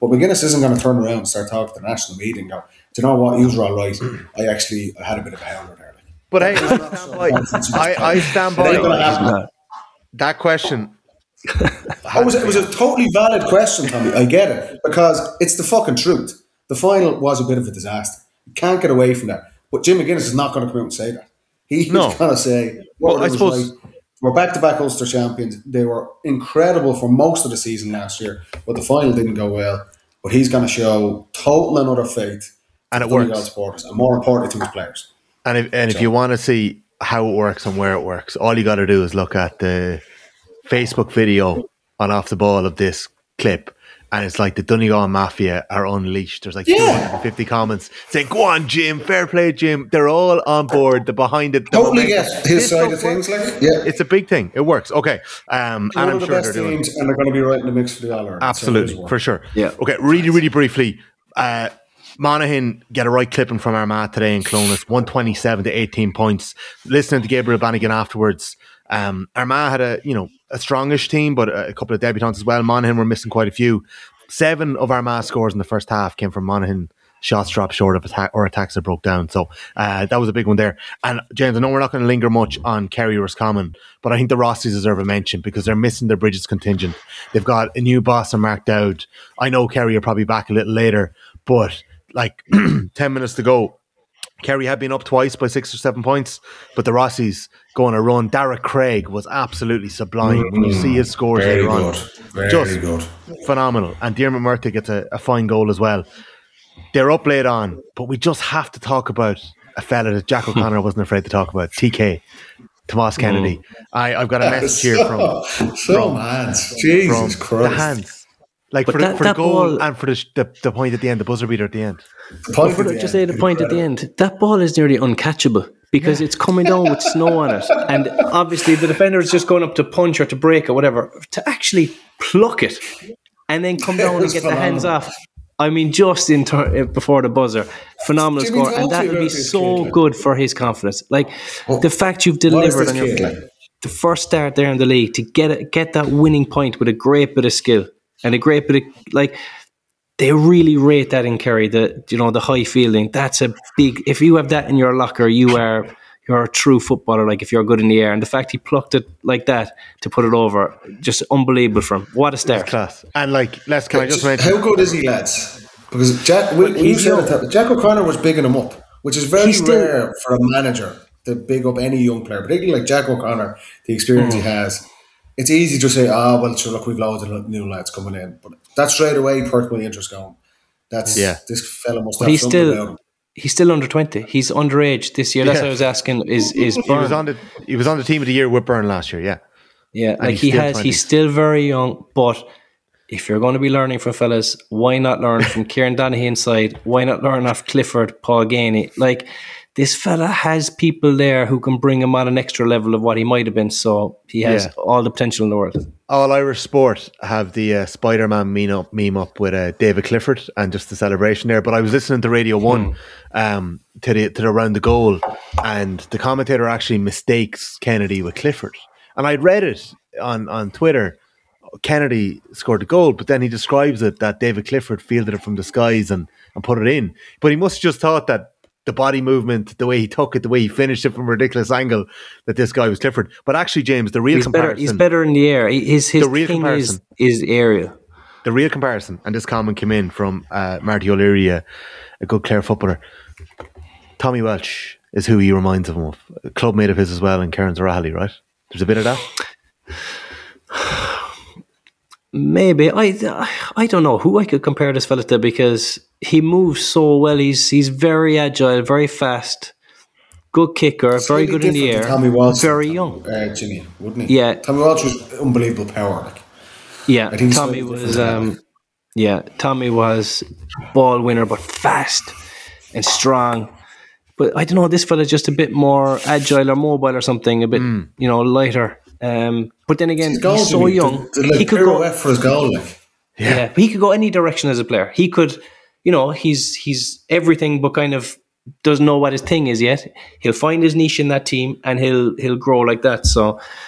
But McGuinness isn't going to turn around and start talking to the national meeting. Go, do you know what? You were all right. I actually I had a bit of a howler there. Like. But hey, I stand by, I, I stand by that question. Oh, it, was, it was a totally valid question, Tommy. I get it. Because it's the fucking truth. The final was a bit of a disaster. You can't get away from that. But Jim McGuinness is not going to come out and say that. He's no. going to say, well, well I suppose right. We're back-to-back Ulster champions. They were incredible for most of the season last year, but the final didn't go well. But he's going to show total and utter faith and it works. Supporters, and more importantly to his players. And if, and so. if you want to see how it works and where it works, all you got to do is look at the Facebook video on Off the Ball of this clip, and it's like the Donegal Mafia are unleashed. There's like yeah. two hundred fifty comments saying, "Go on, Jim, fair play, Jim." They're all on board. The behind it, the totally get his side of things. Like, yeah, it's a big thing. It works. Okay, um, and I'm the sure best they're doing teams, and they're going to be right in the mix for the All Ireland. Absolutely, so for sure. Yeah. Okay, really, really briefly. Uh, Monaghan get a right clipping from Armagh today in Clonus, one twenty-seven to eighteen points. Listening to Gabriel Bannigan afterwards, um, Armagh had a you know a strongish team, but a, a couple of debutants as well. Monaghan were missing quite a few. Seven of Armagh scores in the first half came from Monaghan shots dropped short of attack or attacks that broke down. So uh, that was a big one there. And James, I know we're not going to linger much on Kerry Roscommon, but I think the Rossies deserve a mention because they're missing their Bridges contingent. They've got a new boss in Mark Dowd. I know Kerry are probably back a little later, but like ten minutes to go, Kerry had been up twice by six or seven points, but the Rossies go on a run. Derek Craig was absolutely sublime. Mm-hmm. When you see his scores Very later good. on, Very just good. phenomenal. And Diarmuid Murtagh gets a, a fine goal as well. They're up late on, but we just have to talk about a fella that Jack O'Connor wasn't afraid to talk about, T K, Tomas Kennedy. Mm. I, I've got a message so, here from... So from, hands. Jesus from Christ. The hands. Like but for, that, the, for that the goal ball, and for the, the the point at the end, the buzzer beater at the end. The point for at the, the just end. say the point at the end. That ball is nearly uncatchable because yeah. it's coming down with snow on it, and obviously the defender is just going up to punch or to break or whatever. To actually pluck it and then come down and get phenomenal. the hands off. I mean, just in ter- before the buzzer, phenomenal Jimmy score, and that would be so kid, good for his confidence. Like well, the fact you've delivered on your kid, like? the first start there in the league to get it, get that winning point with a great bit of skill. And a great bit of, like, they really rate that in Kerry, the, you know, the high fielding. That's a big, if you have that in your locker, you are, you're a true footballer, like, if you're good in the air. And the fact he plucked it like that to put it over, just unbelievable from him. What a start. That's class. And, like, let's, can I just mention. How good is he, lads? Because Jack, when you said it, Jack O'Connor was bigging him up, which is very still, rare for a manager to big up any young player, particularly like Jack O'Connor, the experience mm. he has. It's easy to say, ah, oh, well, sure, look, we've loads of new lads coming in. But that's straight away perked my interest going. That's, yeah. This fella must have he's something still, about him. He's still under twenty. He's underage this year. That's yeah. what I was asking. Is is Byrne. He was on the he was on the team of the year with Byrne last year, yeah. Yeah, and like he has twenty. He's still very young, but if you're going to be learning from fellas, why not learn from Kieran Donaghy inside? Why not learn off Clifford, Paul Ganey? Like, this fella has people there who can bring him on an extra level of what he might have been. So he has yeah. all the potential in the world. All Irish Sport have the uh, Spider-Man meme up, meme up with uh, David Clifford and just the celebration there. But I was listening to Radio One hmm. um, to the to the round the goal, and the commentator actually mistakes Kennedy with Clifford. And I'd read it on, on Twitter. Kennedy scored the goal, but then he describes it that David Clifford fielded it from the skies and, and put it in. But he must have just thought that the body movement, the way he took it, the way he finished it from a ridiculous angle, that this guy was Clifford. But actually, James, the real he's comparison... Better, he's better in the air. His, his the real thing comparison, is, is area. The real comparison, and this comment came in from uh, Marty O'Leary, a, a good Clare footballer. Tommy Welch is who he reminds him of. A club mate of his as well in Cairns O'Reilly, right? There's a bit of that? Maybe. I I don't know who I could compare this fella to because he moves so well. He's he's very agile, very fast, good kicker, it's very really good in the air. Tommy Walsh, very young. Uh, Jimmy, wouldn't he? Yeah. Tommy Walsh was unbelievable power. Like. Yeah, Tommy was. Um, yeah, Tommy was ball winner, but fast and strong. But I don't know. This fella's just a bit more agile or mobile or something. A bit, mm. you know, lighter. Um, but then again, he's, he's so young. The, the, like, he could go for his goal. Like. Yeah. yeah, he could go any direction as a player. He could, you know, he's he's everything, but kind of doesn't know what his thing is yet. He'll find his niche in that team, and he'll he'll grow like that. So,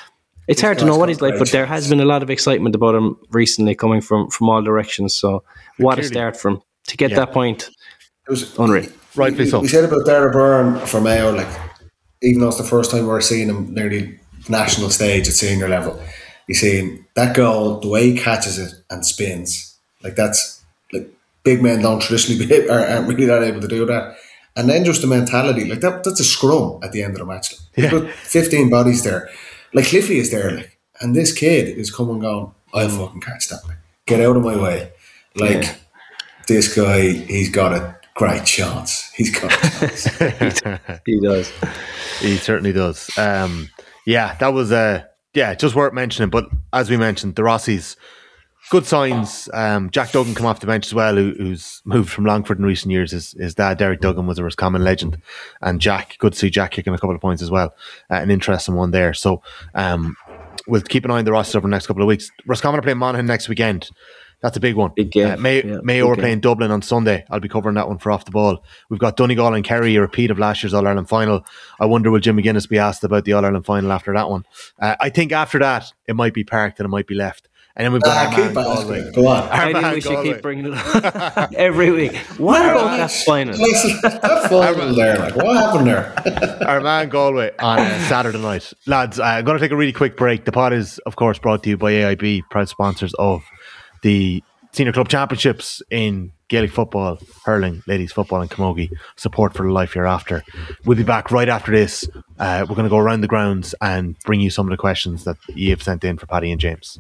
It's hard to know what he's like, but there has been a lot of excitement about him recently coming from, from all directions. So what a start from to get yeah. that point. It was unreal. Rightly so. We said about Dara Byrne for Mayo, like, even though it's the first time we're seeing him nearly national stage at senior level, you're seeing that goal, the way he catches it and spins, like that's like big men don't traditionally be aren't really not able to do that. And then just the mentality, like that that's a scrum at the end of the match. Like, yeah. fifteen bodies there, like Cliffy is there, like, and this kid is coming going, I'll fucking catch that, like, get out of my way, like yeah. this guy, he's got a great chance. He's got a chance. He does. He certainly does. Um, yeah, that was uh, yeah, just worth mentioning. But as we mentioned, the Rossies, good signs. Um, Jack Duggan come off the bench as well, who, who's moved from Longford in recent years. His, his dad, Derek Duggan, was a Roscommon legend. And Jack, good to see Jack kicking a couple of points as well. Uh, an interesting one there. So um, we'll keep an eye on the Rossies over the next couple of weeks. Roscommon are playing Monaghan next weekend. That's a big one. Big game. Uh, May, yeah, Mayo are playing Dublin on Sunday. I'll be covering that one for Off the Ball. We've got Donegal and Kerry, a repeat of last year's All-Ireland final. I wonder will Jim McGuinness be asked about the All-Ireland final after that one. Uh, I think after that, it might be parked and it might be left. And then we've got uh, Galway. Go on. I think we should Galway. keep bringing it up every week. What Our about man, that final? That final there, like, what happened there? Our man Galway on uh, Saturday night. Lads, uh, I'm going to take a really quick break. The pod is, of course, brought to you by A I B, proud sponsors of the Senior Club Championships in Gaelic football, hurling, ladies football and camogie. Support for the life you're after. We'll be back right after this. Uh, we're going to go around the grounds and bring you some of the questions that you have sent in for Paddy and James.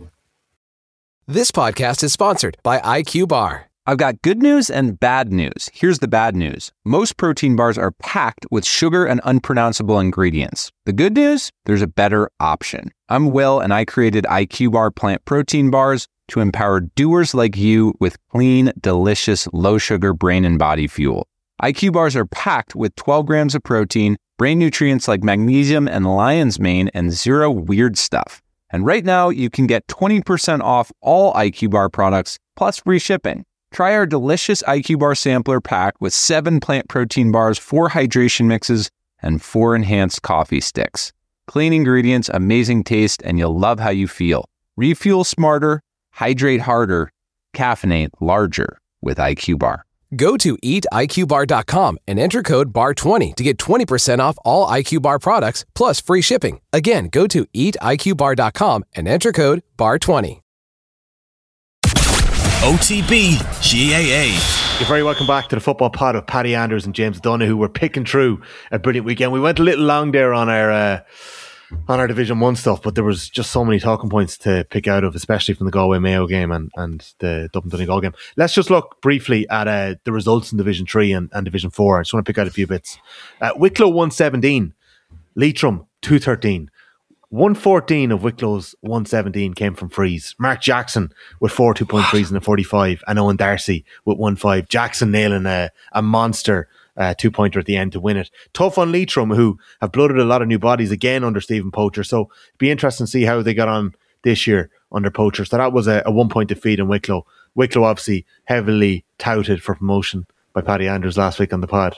This podcast is sponsored by I Q Bar. I've got good news and bad news. Here's the bad news. Most protein bars are packed with sugar and unpronounceable ingredients. The good news? There's a better option. I'm Will, and I created I Q Bar plant protein bars to empower doers like you with clean, delicious, low-sugar brain and body fuel. I Q Bars are packed with twelve grams of protein, brain nutrients like magnesium and lion's mane, and zero weird stuff. And right now, you can get twenty percent off all I Q Bar products, plus free shipping. Try our delicious I Q Bar sampler pack with seven plant protein bars, four hydration mixes, and four enhanced coffee sticks. Clean ingredients, amazing taste, and you'll love how you feel. Refuel smarter, hydrate harder, caffeinate larger with I Q Bar. Go to eat I Q bar dot com and enter code B A R twenty to get twenty percent off all I Q Bar products plus free shipping. Again, go to eat I Q bar dot com and enter code B A R twenty. O T B G A A. You're very welcome back to the Football Pod with Paddy Anders and James Donoghue. We're picking through a brilliant weekend. We went a little long there on our uh, on our Division One stuff, but there was just so many talking points to pick out of, especially from the Galway Mayo game and, and the Dublin Donegal game. Let's just look briefly at uh, the results in Division Three and, and Division Four. I just want to pick out a few bits. Uh, Wicklow one seventeen, Leitrim two thirteen. one fourteen of Wicklow's one seventeen came from frees. Mark Jackson with four two-point frees in the forty-five, and Owen Darcy with one five. Jackson nailing a, a monster uh, two-pointer at the end to win it. Tough on Leitrim, who have blooded a lot of new bodies again under Stephen Poacher, so it'd be interesting to see how they got on this year under Poacher. So that was a, a one-point defeat in Wicklow. Wicklow obviously heavily touted for promotion by Paddy Anders last week on the pod.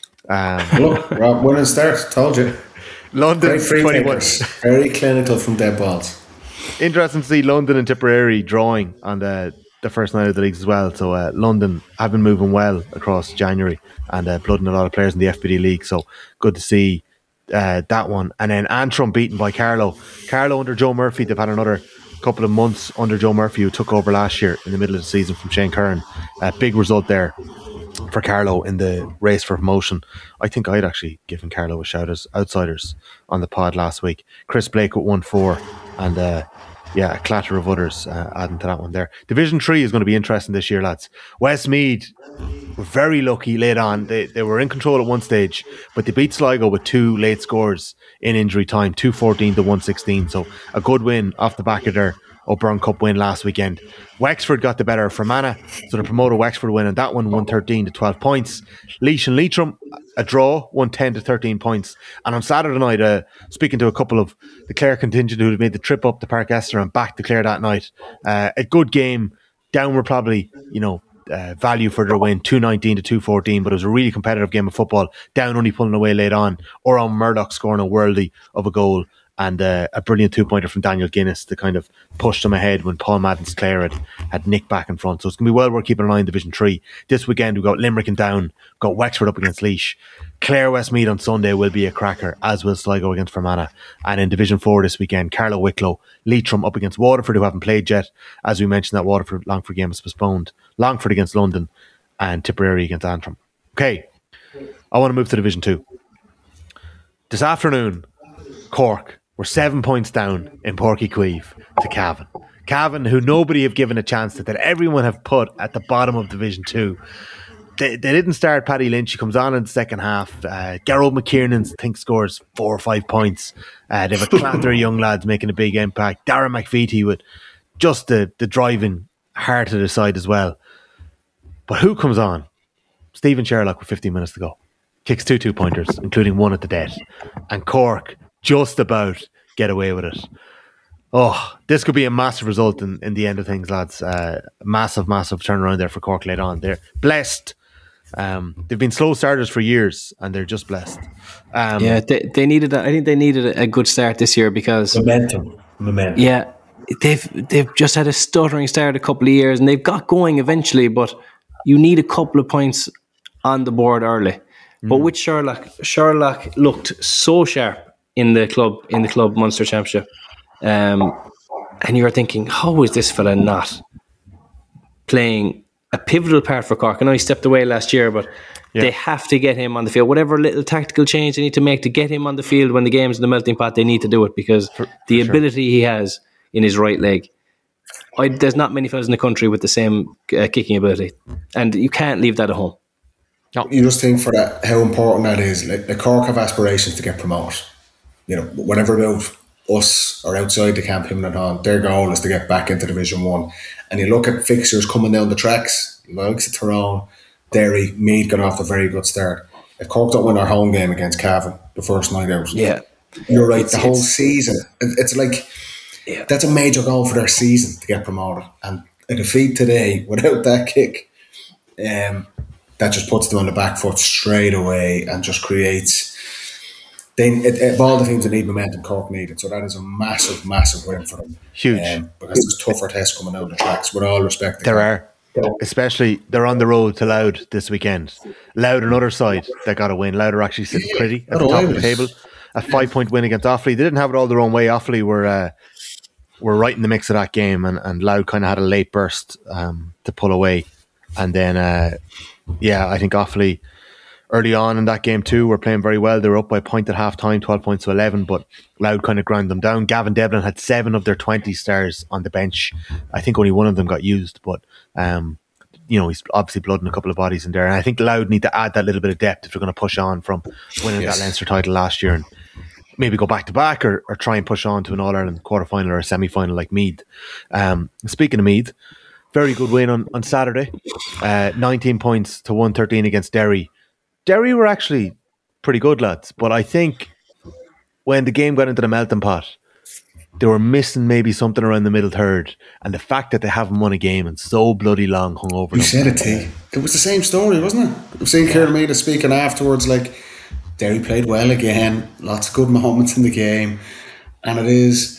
Um, Look, Rob, winning start, told you. London twenty-one. Very clinical from dead balls. Interesting to see London and Tipperary drawing on the, the first night of the leagues as well. So uh, London have been moving well across January and uh, blooding a lot of players in the F B D League. So good to see uh, that one. And then Antrim beaten by Carlow. Carlow under Joe Murphy, they've had another couple of months under Joe Murphy, who took over last year in the middle of the season from Shane Curran. A big result there for Carlow in the race for promotion. I think I'd actually given Carlow a shout as outsiders on the pod last week. Chris Blake with one four and uh, yeah, a clatter of others uh, adding to that one there. Division three is going to be interesting this year, lads. Westmeath were very lucky late on. They, they were in control at one stage, but they beat Sligo with two late scores in injury time, two fourteen to one sixteen. So a good win off the back of their O'Byrne Cup win last weekend. Wexford got the better of Fermanagh, so the promoted Wexford win, and that one one thirteen to twelve points. Laois and Leitrim, a draw, one ten to thirteen points. And on Saturday night, uh, speaking to a couple of the Clare contingent who had made the trip up to Park Esther and back to Clare that night, uh, a good game. Down were probably, you know, uh, value for their win, two nineteen to two fourteen, but it was a really competitive game of football. Down only pulling away late on, or on Murdoch scoring a worldie of a goal and uh, a brilliant two-pointer from Daniel Guinness to kind of push them ahead when Paul Madden's Clare had, had Nick back in front. So it's going to be well worth keeping an eye on Division three. This weekend we've got Limerick and Down, we've got Wexford up against Laois. Clare Westmeath on Sunday will be a cracker, as will Sligo against Fermanagh. And in Division four this weekend, Carlow Wicklow, Leitrim up against Waterford, who haven't played yet. As we mentioned, that Waterford-Longford game is postponed. Longford against London and Tipperary against Antrim. Okay, I want to move to Division two. This afternoon, Cork were seven points down in Porky Queeve to Cavan. Cavan, who nobody have given a chance to, that everyone have put at the bottom of Division two. They, they didn't start Paddy Lynch. He comes on in the second half. Uh, Gerald McKiernan, I think, scores four or five points. Uh, they have a clatter of young lads making a big impact. Darren McVitie with just the, the driving heart of the side as well. But who comes on? Stephen Sherlock with fifteen minutes to go. Kicks two two-pointers, including one at the dead. And Cork just about get away with it. Oh, this could be a massive result in, in the end of things, lads. Uh, massive, massive turnaround there for Cork later on. They're blessed. Um, they've been slow starters for years, and they're just blessed. Um, yeah, they they needed. A, I think they needed a good start this year because momentum, momentum. Yeah, they've they've just had a stuttering start a couple of years, and they've got going eventually. But you need a couple of points on the board early. Mm. But with Sherlock, Sherlock looked so sharp in the club in the club Munster Championship, um, and you're thinking, how is this fella not playing a pivotal part for Cork? I know he stepped away last year, but yeah. They have to get him on the field. Whatever little tactical change they need to make to get him on the field when the game's in the melting pot, they need to do it because for, the for ability sure. he has in his right leg. I, there's not many fellas in the country with the same uh, kicking ability, and you can't leave that at home. No. You just think for that how important that is. Like, the Cork have aspirations to get promoted. You know, whatever about us or outside the camp, him and on, their goal is to get back into Division One. And you look at fixtures coming down the tracks, like Tyrone, Derry, Meath got off a very good start. If Cork don't win our home game against Cavan the first night out, yeah, you're right. It's, the whole it's, season, it's like yeah. that's a major goal for their season to get promoted. And a defeat today without that kick, um, that just puts them on the back foot straight away and just creates. They, it, it, of all the teams that need momentum, Cork need it. So that is a massive, massive win for them. Huge. Um, because there's tougher tests coming out of the tracks, with all respect. There are. Especially, they're on the road to Louth this weekend. Louth, another side that got a win. Louth are actually sitting pretty at the top of the table. A five-point win against Offaly. They didn't have it all their own way. Offaly were uh, were right in the mix of that game, and, and Louth kind of had a late burst um, to pull away. And then, uh, yeah, I think Offaly early on in that game too were playing very well. They were up by a point at half time, twelve points to eleven, but Louth kind of ground them down. Gavin Devlin had seven of their twenty stars on the bench. I think only one of them got used, but um, you know, he's obviously blooding a couple of bodies in there. And I think Louth need to add that little bit of depth if they're going to push on from winning yes. that Leinster title last year and maybe go back to back or, or try and push on to an All-Ireland quarter-final or a semi-final like Meath. Um, speaking of Meath, very good win on, on Saturday. Uh, nineteen points to one thirteen against Derry. Derry were actually pretty good, lads, but I think when the game got into the melting pot, they were missing maybe something around the middle third, and the fact that they haven't won a game and so bloody long hung over you them. You said it, T. It was the same story, wasn't it? I've seen Kieran Meada speaking afterwards, like, Derry played well again, lots of good moments in the game, and it is,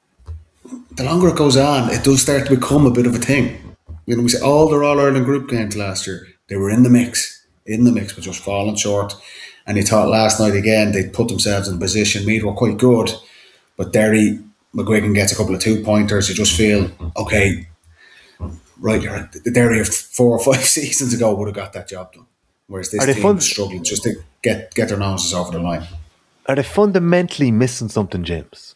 the longer it goes on, it does start to become a bit of a thing. You know, we say all their All-Ireland group games last year, they were in the mix, in the mix, but just falling short. And you thought last night again, they put themselves in a position. Meath were quite good, but Derry, McGuigan gets a couple of two-pointers. You just feel, okay, right, you're, the Derry of four or five seasons ago would have got that job done. Whereas this team fun- is struggling just to get, get their noses over the line. Are they fundamentally missing something, James?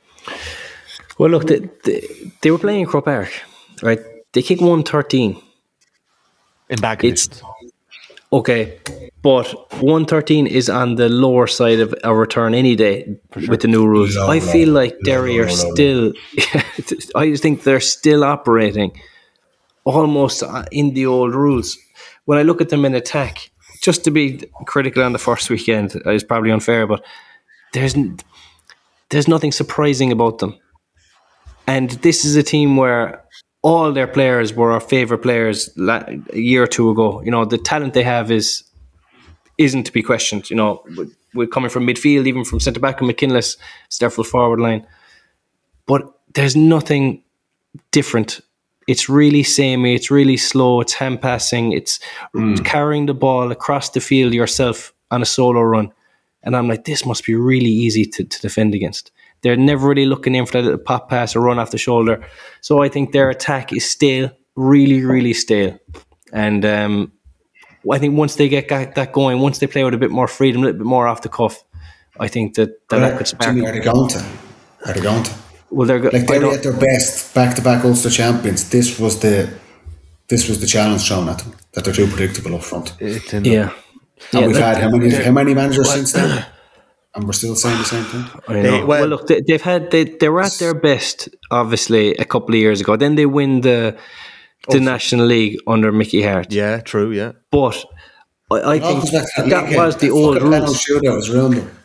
Well, look, they, they, they were playing in Croke Park, right? They kicked one thirteen. In bad conditions. Okay, but one thirteen is on the lower side of a return any day sure. with the new rules. Low, I feel low, like Derry low, are low, still, low. I think they're still operating almost in the old rules. When I look at them in attack, just to be critical on the first weekend is probably unfair, but there's there's nothing surprising about them. And this is a team where all their players were our favourite players a year or two ago. You know, the talent they have is, isn't to be questioned. You know, we're coming from midfield, even from centre back and McKinless, it's their full forward line. But there's nothing different. It's really samey, it's really slow, it's hand passing, it's mm. carrying the ball across the field yourself on a solo run. And I'm like, this must be really easy to, to defend against. They're never really looking in for that little pop pass or run off the shoulder. So I think their attack is stale, really, really stale. And um, I think once they get that going, once they play with a bit more freedom, a little bit more off the cuff, I think that that, that could spark. Jimmy, are they going to? Are they going to? Well, they're go- like they were at their best, back-to-back Ulster champions. This was the this was the challenge thrown at them, that they're too predictable up front. It's in yeah. And yeah, we've had how many how many managers well, since then? And we're still saying the same thing. I know. They, well, well, look, they, they've had they, they were at their best, obviously, a couple of years ago. Then they win the the National League under Mickey Hart. Yeah, true. Yeah, but I, I think that, that, that was the, the old rules. Shootout was ruined them.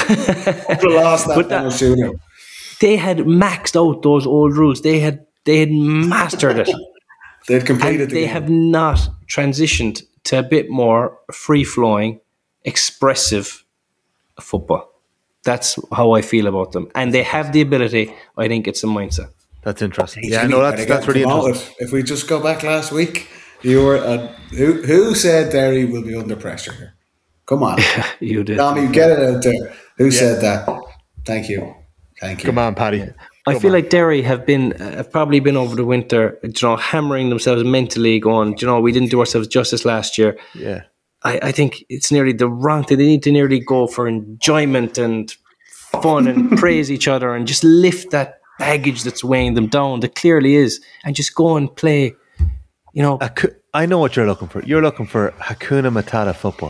lost that panel shootout. They had maxed out those old rules. They had they had mastered it. They'd completed. And the they game. have not transitioned to a bit more free flowing, expressive football. That's how I feel about them. And they have the ability. I think it's a mindset. That's interesting. Yeah, no, that's that's really interesting. If we just go back last week, you were uh, who who said Derry will be under pressure here? Come on, you did. Tommy, get it out there. Who yeah. said that? Thank you, thank you. Come on, Paddy. Yeah. I Come feel on. like Derry have been uh, have probably been over the winter, you know, hammering themselves mentally, going, you know, we didn't do ourselves justice last year. Yeah. I, I think it's nearly the wrong thing. They need to nearly go for enjoyment and fun and praise each other and just lift that baggage that's weighing them down, that clearly is, and just go and play, you know. I know what you're looking for. You're looking for Hakuna Matata football.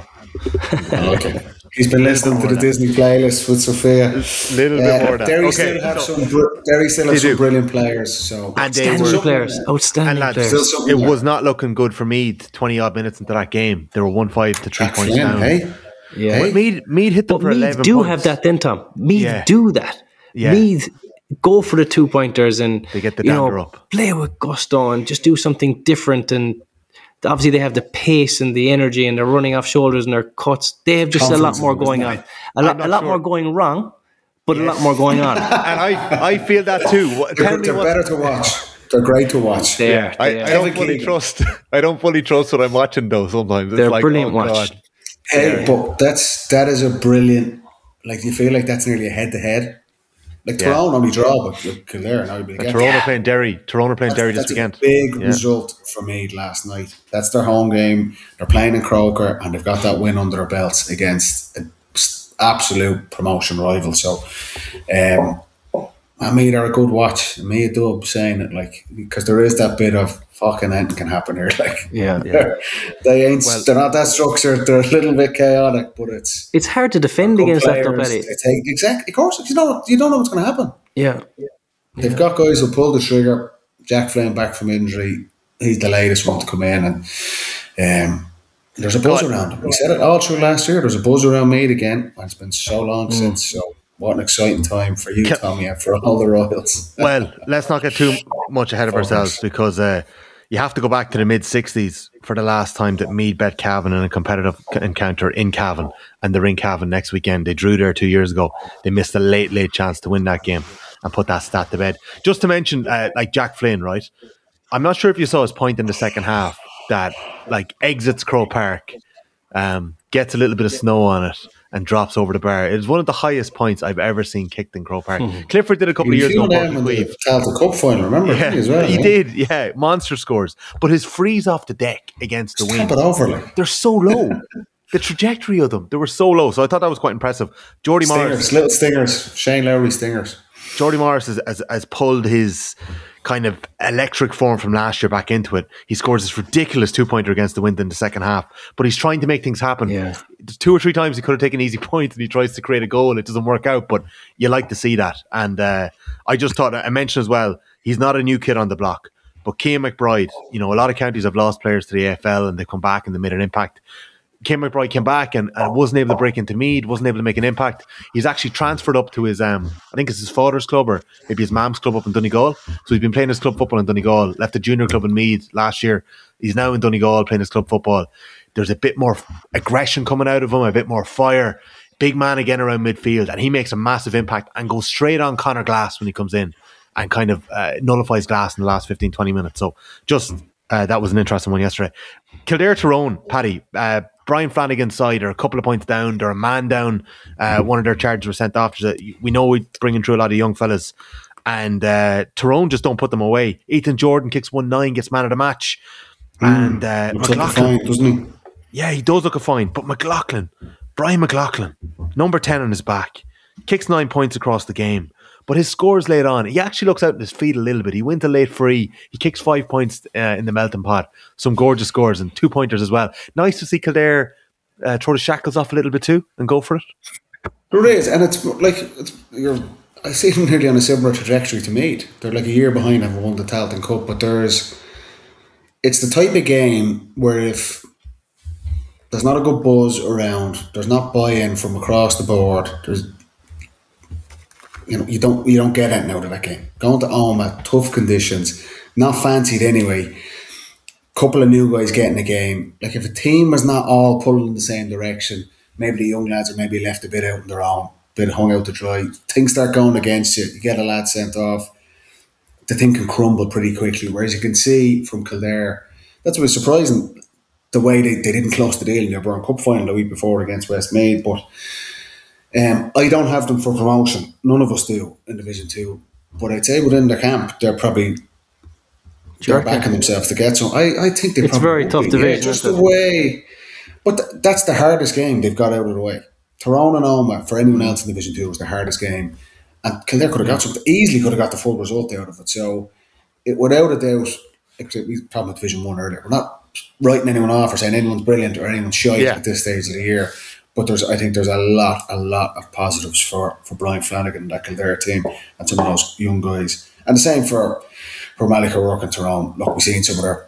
Okay. He's been listening to the Disney playlist with Sophia. A little bit uh, more than Derry okay. still have some. Br- Derry still have some do. brilliant players. So and they outstanding were players. Outstanding and lads, players. It was not looking good for Meath. Twenty odd minutes into that game, they were one five to three Jack points Flynn, down. Hey? Yeah, hey? Meath, Meath hit them but for Meath eleven. do points. have that then, Tom. Meath yeah. do that. Yeah. Meath go for the two pointers and they get the you dander know, up. Play with gusto and just do something different. And obviously they have the pace and the energy and they're running off shoulders and their cuts. They have just Confidence a lot more going on. A lot, a lot sure. more going wrong, but yes. a lot more going on. And I, I feel that too. They're, they're better to watch. They're great to watch. They are. I, they I are. don't fully trust. I don't fully trust what I'm watching though. Sometimes it's they're like, brilliant oh, watch. God. Hey, yeah. but that's that is a brilliant. Like you feel like that's nearly a head to head. Like Yeah. Tyrone only draw, but Kildare now you'll be again. Tyrone are playing Derry. Tyrone are playing That's, Derry that's this weekend. a big Yeah. result for me last night. That's their home game. They're playing in Croker, and they've got that win under their belts against an absolute promotion rival. So, um, I mean, they're a good watch. Me, Dub saying it like because there is that bit of fucking anything can happen here. Like, Yeah. they're, they ain't. Well- they're not that structured. They're a little bit chaotic, but it's It's hard to defend good against that, though, players. Betty. They take exactly. Of course, you know you don't know what's going to happen. Yeah. They've got guys who pull the trigger. Jack Flynn back from injury. He's the latest one to come in, and um, there's a buzz God. around him. We said it all through last year. There's a buzz around Meath again. And it's been so long since. So what an exciting time for you, Can- Tommy, and for all the Royals. Well, let's not get too much ahead of ourselves because uh, you have to go back to the mid sixties for the last time that Meath bet Cavan in a competitive c- encounter in Cavan, and they're in Cavan next weekend. They drew there two years ago. They missed a late, late chance to win that game and put that stat to bed. Just to mention, uh, like Jack Flynn, right? I'm not sure if you saw his point in the second half that like exits Crow Park, um, gets a little bit of snow on it and drops over the bar. It was one of the highest points I've ever seen kicked in Crow Park. Mm-hmm. Clifford did a couple He of was years ago. doing them in the Talta Cup final, remember? Yeah, He, as well, he yeah? did, yeah. Monster scores. But his frees off the deck against the Just wind, tap it over, like. they're so low. The trajectory of them, they were so low. So I thought that was quite impressive. Jordy Morris, Stingers, little stingers. Shane Lowry stingers. Jordy Morris has, has, has pulled his kind of electric form from last year back into it. He scores this ridiculous two-pointer against the Wind in the second half, but he's trying to make things happen. Yeah. Two or three times he could have taken easy points and he tries to create a goal. It doesn't work out, but you like to see that. And uh, I just thought, I mentioned as well, he's not a new kid on the block, but Cian McBride, you know, a lot of counties have lost players to the A F L and they come back and they made an impact. Cian McBride came back and, and wasn't able to break into Meath, wasn't able to make an impact. He's actually transferred up to his, um, I think it's his father's club or maybe his mom's club up in Donegal. So he's been playing his club football in Donegal, left the junior club in Meath last year. He's now in Donegal playing his club football. There's a bit more aggression coming out of him, a bit more fire. big man again around midfield, and he makes a massive impact and goes straight on Conor Glass when he comes in and kind of uh, nullifies Glass in the last fifteen, twenty minutes. So just uh, that was an interesting one yesterday. Kildare Tyrone, Paddy, uh, Brian Flanagan's side are a couple of points down. They're a man down. Uh, one of their charges were sent off. A, we know we're bringing through a lot of young fellas, and uh, Tyrone just don't put them away. Ethan Jordan kicks one nine, gets man of the match. Mm, and uh, McLaughlin, fine, doesn't he? Yeah, he does look a fine. But McLaughlin, Brian McLaughlin, number ten on his back, kicks nine points across the game. But his scores late on, he actually looks out in his feet a little bit. He wins a late free. He kicks five points uh, in the melting pot. Some gorgeous scores and two pointers as well. Nice to see Kildare uh, throw the shackles off a little bit too and go for it. There is, and it's like it's, you're. I see them nearly on a similar trajectory to Meath. They're like a year behind and won the Tailteann Cup, but there's. It's the type of game where if there's not a good buzz around, there's not buy-in from across the board. There's You know, you don't you don't get anything out of that game. Going to Omagh, tough conditions, not fancied anyway. Couple of new guys getting the game. Like if a team was not all pulling in the same direction, maybe the young lads are maybe left a bit out on their own, a bit hung out to dry. Things start going against you. You get a lad sent off. The thing can crumble pretty quickly. Whereas you can see from Kildare, that's what's surprising. The way they, they didn't close the deal in the Byrne Cup final the week before against Westmeath, but. Um, I don't have them for promotion. None of us do in Division Two. But I'd say within the camp, they're probably they're backing themselves to get some. I, I think they. It's probably very tough be, division. Yeah, just the way, but th- that's the hardest game they've got out of the way. Tyrone and Omagh for anyone else in Division Two was the hardest game, and Kildare could have got something. Easily could have got the full result out of it. So, it without a doubt, except we talked about Division One earlier. We're not writing anyone off or saying anyone's brilliant or anyone's shy yeah. at this stage of the year. But there's, I think there's a lot, a lot of positives for, for Brian Flanagan and that Kildare team and some of those young guys. And the same for, for Malika O'Rourke and Tyrone. Look, we've seen some of their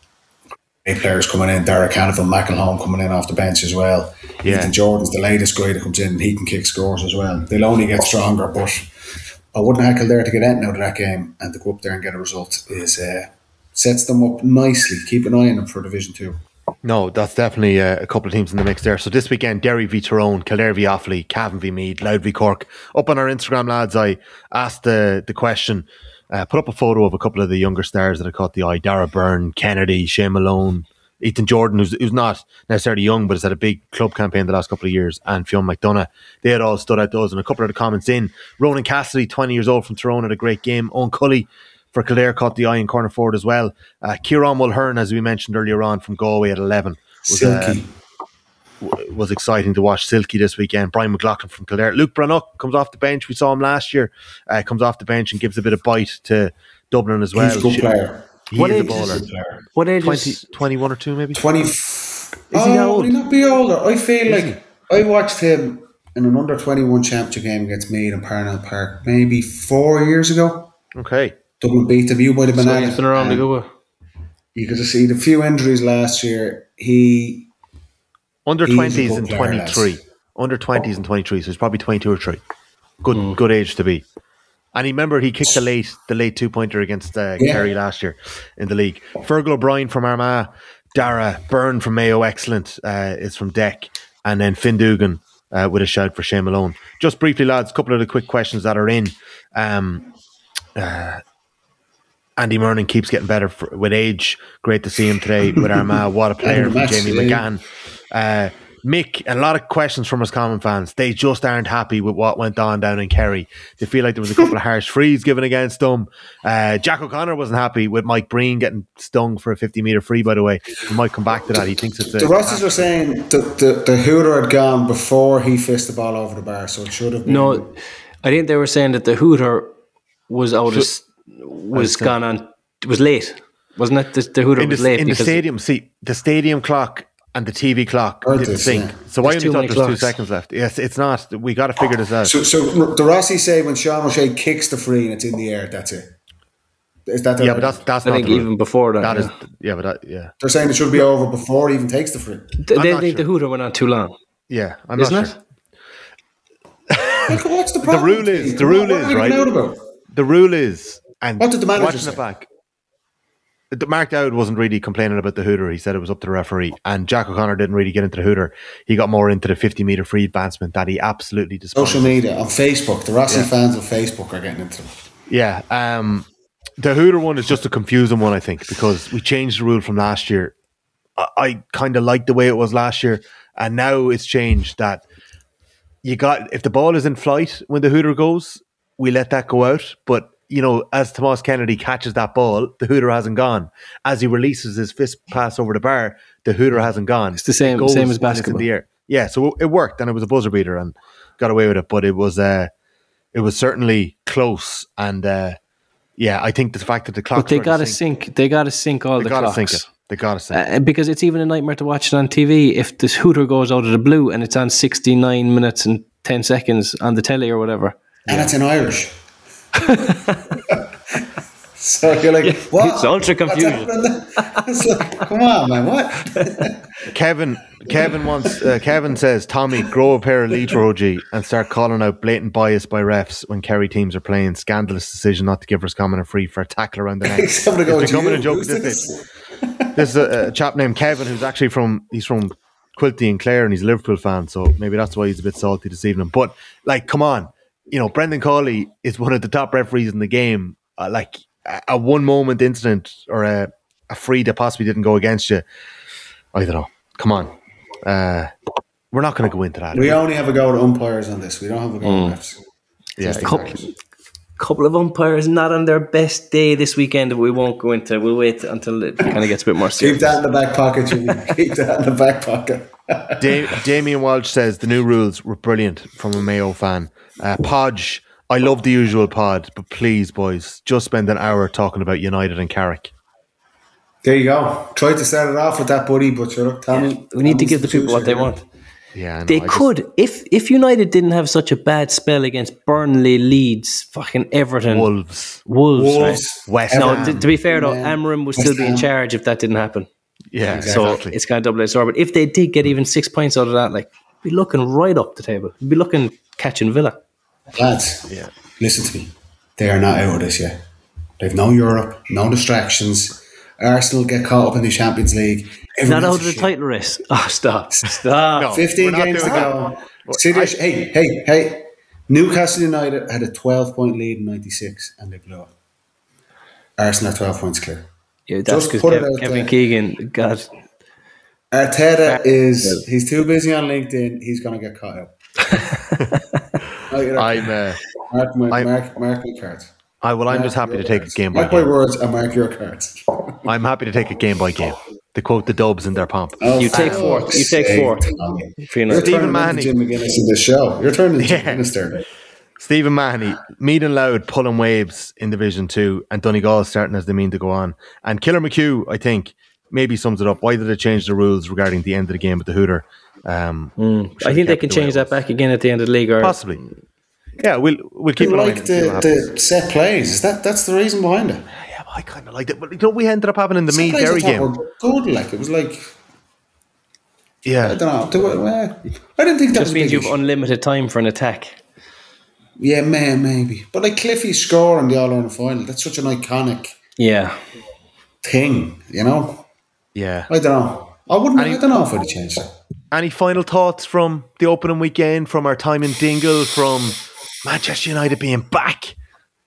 great players coming in. Derek Canavan, McElhone coming in off the bench as well. Yeah. Ethan Jordan's the latest guy that comes in and he can kick scores as well. They'll only get stronger, but I wouldn't have Kildare to get anything out of that game and to go up there and get a result is uh, sets them up nicely. Keep an eye on them for Division Two. No, that's definitely uh, a couple of teams in the mix there. So this weekend, Derry v Tyrone, Kildare v Offaly, Cavan v Meath, Louth v Cork. Up on our Instagram, lads, I asked the, the question, uh, put up a photo of a couple of the younger stars that I caught the eye. Dara Byrne, Kennedy, Shane Malone, Ethan Jordan, who's, who's not necessarily young, but has had a big club campaign the last couple of years, and Fionn McDonough. They had all stood out those, and a couple of the comments in. Ronan Cassidy, twenty years old from Tyrone, had a great game. Owen Cully for Kildare caught the eye in corner forward as well. Uh, Kieran Mulhern, as we mentioned earlier on, from Galway at eleven. Was, Silky. Uh, was exciting to watch Silky this weekend. Brian McLaughlin from Kildare. Luke Brannock comes off the bench. We saw him last year. Uh, comes off the bench and gives a bit of bite to Dublin as well. He's a good player. He what is age a baller. Is, what age twenty, is... twenty-one or two maybe? twenty. Is oh, he that old? Will he not be older? I feel is like he? I watched him in an under twenty-one championship game against Meath in Parnell Park maybe four years ago. Okay. Dublin beat them. You might have been so at he's it. been around the go. You could have seen a few injuries last year. He under twenties and twenty-three. Lads. Under twenties and twenty-three. So he's probably twenty-two or three. Good, mm. good age to be. And he remember he kicked the late, the late two pointer against uh, yeah. Kerry last year in the league. Fergal O'Brien from Armagh, Dara Byrne from Mayo, excellent, uh, is from Deck, and then Finn Dugan uh, with a shout for Shane Malone. Just briefly, lads, a couple of the quick questions that are in. Um, uh, Andy Murnan keeps getting better for, with age. Great to see him today with Armagh. What a player from Jamie McGann. Uh, Mick, and a lot of questions from us common fans. They just aren't happy with what went on down in Kerry. They feel like there was a couple of harsh frees given against them. Uh, Jack O'Connor wasn't happy with Mike Breen getting stung for a fifty metre free, by the way. We might come back to that. He thinks it's a... The Rosses were saying the, the, the hooter had gone before he fisted the ball over the bar, so it should have been... No, I think they were saying that the hooter was out of... was gone on... It was late, wasn't it? The, the hooter in the, was late. In the stadium, see, the stadium clock... and the T V clock didn't this, sync. Yeah. So why only thought there's clocks. two seconds left? Yes, it's not. We got to figure this out. So, so the Rossi say when Sean O'Shea kicks the free and it's in the air, that's it. Is that? Yeah, but that's that's I not think the even rule. before that. That yeah. is, yeah, but that, yeah. They're saying it should be over before he even takes the free. They, they think sure. the hooter went on too long. Yeah, I'm Isn't not it? sure. Like, what's the problem? The rule is the rule what, is what right. About? The rule is and what did the manager watching say? it back. Mark Dowd wasn't really complaining about the hooter. He said it was up to the referee. And Jack O'Connor didn't really get into the hooter. He got more into the fifty metre free advancement that he absolutely despises. Social media, on Facebook. The Rossi yeah. fans on Facebook are getting into it. Yeah. Um, the hooter one is just a confusing one, I think, because we changed the rule from last year. I, I kind of liked the way it was last year. And now it's changed that you got, if the ball is in flight when the hooter goes, we let that go out. But you know, as Tomas Kennedy catches that ball, the hooter hasn't gone. As he releases his fist pass over the bar, the hooter hasn't gone. It's the same, it same as basketball. In the air. Yeah, so it worked, and it was a buzzer beater, and got away with it. But it was, uh, it was certainly close, and uh, yeah, I think the fact that the clocks. But they got to sync. They got to sync all they the gotta clocks. Sync it. They got to sync uh, because it's even a nightmare to watch it on T V if this hooter goes out of the blue and it's on sixty-nine minutes and ten seconds on the telly or whatever, and yeah. it's in Irish. So you're like, yeah, what? It's ultra confusion. It's like, come on, man, what? Kevin, Kevin wants. Uh, Kevin says, Tommy, grow a pair of Leitrim O G and start calling out blatant bias by refs when Kerry teams are playing. Scandalous decision not to give Roscommon a free for a tackle around the neck. It's becoming a joke. This is this is a, a chap named Kevin who's actually from he's from Quilty and Clare and he's a Liverpool fan, so maybe that's why he's a bit salty this evening. But like, come on, you know, Brendan Cawley is one of the top referees in the game. Uh, like. A one moment incident or a, a free that possibly didn't go against you. I don't know. Come on. Uh, we're not going to go into that. We only have a go at umpires on this. We don't have a go mm. at refs. Yeah, exactly. couple, couple of umpires not on their best day this weekend. We won't go into. We'll wait until it kind of gets a bit more serious. Keep that in the back pocket, Jimmy. Keep that in the back pocket. da- Damien Walsh says the new rules were brilliant from a Mayo fan. Uh, Podge. I love the usual pod, but please, boys, just spend an hour talking about United and Carrick. There you go. Try to start it off with that, buddy, but sure, Tommy, yeah, we need to give the people what they want. Yeah, know, they I could just, if if United didn't have such a bad spell against Burnley, Leeds, fucking Everton, Wolves, Wolves, Wolves right? West No, Ham. to, to be fair though, Amram would still be in charge if that didn't happen. Yeah, so exactly. It's kind of double-edged sword. But if they did get even six points out of that, like, we'd be looking right up the table. We'd be looking catching Villa. Lads, yeah. Listen to me. They are not out of this yet. They've no Europe, no distractions. Arsenal get caught up in the Champions League. Not out of the shit. Title race. Oh, stop. Stop. No, fifteen games to go. I, hey, hey, hey. Newcastle United had a twelve-point lead in ninety-six and they blew it. Arsenal are twelve points clear. Yeah, that's because Kev, Kevin there. Keegan, God. Arteta is, he's too busy on LinkedIn. He's going to get caught out. I'm, uh, mark, my, I'm, mark, mark my cards. I, well, I'm mark just happy to take cards. it game by mark game. Mark my words and mark your cards. I'm happy to take it game by game. To quote the Dubs in their pomp. Oh, you take four. You take four. You're Stephen Mahoney. Jim McGuinness in this show. You're turning into yeah. Minister. Stephen Mahoney, Mead and Loud pulling waves in Division two and Donegal starting as they mean to go on. And Killer McHugh, I think, maybe sums it up. Why did they change the rules regarding the end of the game with the hooter? Um, mm. I think they can the change that back again at the end of the league. Or possibly. Yeah, we'll we'll keep you it like the, the set plays. Is that that's the reason behind it? Yeah, well, I kind of liked it. But you know, we ended up having in the Mead Derry game. Good, like it was like. Yeah, I don't know. I didn't think that just means you've unlimited time for an attack. Yeah, may, maybe. But like Cliffy's score in the All Ireland final, that's such an iconic yeah thing, you know? Yeah. I don't know. I wouldn't any, I don't know if I'd change that. Any final thoughts from the opening weekend, from our time in Dingle, from Manchester United being back?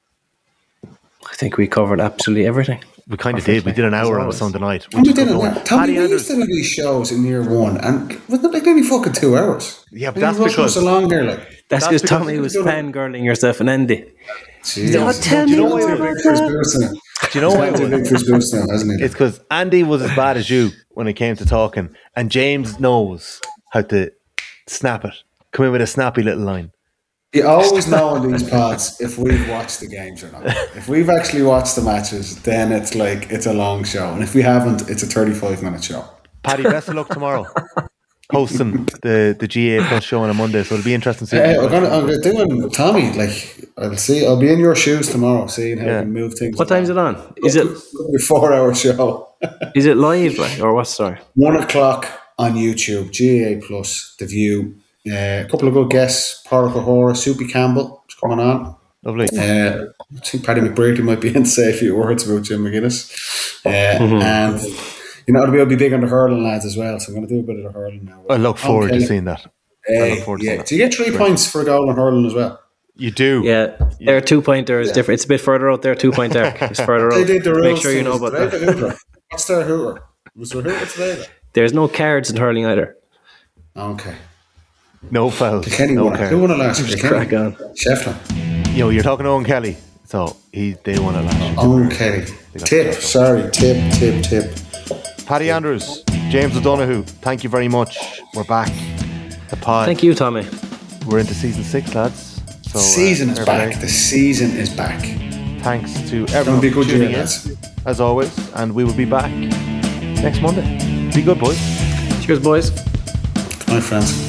I think we covered absolutely everything. We kind of did. We did an hour on a Sunday night. We, we did it. Tommy, we used to do these shows in year one, and wasn't like only fucking two hours. Yeah, but that's because so long there, like that's because Tommy was fangirling yourself and Andy. Don't tell me about that. Do you know why? It's because Andy was as bad as you when it came to talking, and James knows how to snap it. Come in with a snappy little line. You always know in these pods if we've watched the games or not. If we've actually watched the matches, then it's like it's a long show, and if we haven't, it's a thirty-five minute show. Paddy, best of luck tomorrow. Hosting the, the G A Plus show on a Monday, so it'll be interesting to see. Yeah, I'm gonna, I'm gonna do Tommy. Like I'll see, I'll be in your shoes tomorrow, seeing how yeah. we can move things. What time's it on? Is it a four hour show? Is it live, like, or what? Sorry, one o'clock on YouTube. G A Plus, The View. Uh, a couple of good guests. Pádraig O'Hora, Soupy Campbell is coming on. Lovely. Uh, I think Paddy McBrearty might be in to say a few words about Jim McGuinness. Uh, mm-hmm. And, you know, I'll be big on the hurling, lads, as well. So I'm going to do a bit of the hurling now. I look forward to seeing that. Uh, I look forward to yeah. seeing that. Do you get three points for a goal in hurling as well? You do. Yeah. Their two-pointer is yeah. different. It's a bit further out there, two-point arc. It's further they out. Did the Make sure you know about that. The What's their hooter? Was there a hooter today? There's no cards in hurling either. Okay. No fouls. Kenny no won it. Who won it last year? Crack on. Shefflin. You know, you're talking to Owen Kelly. So he, they won it last year. Owen Kelly. Tip. Sorry. Tip, tip, tip. Paddy Andrews, James O'Donoghue, thank you very much. We're back. The pod. Thank you, Tommy. We're into season six, lads. So, season uh, is back. Play. The season is back. Thanks to everyone for tuning in, as always. And we will be back next Monday. Be good, boys. Cheers, boys. Good night, friends.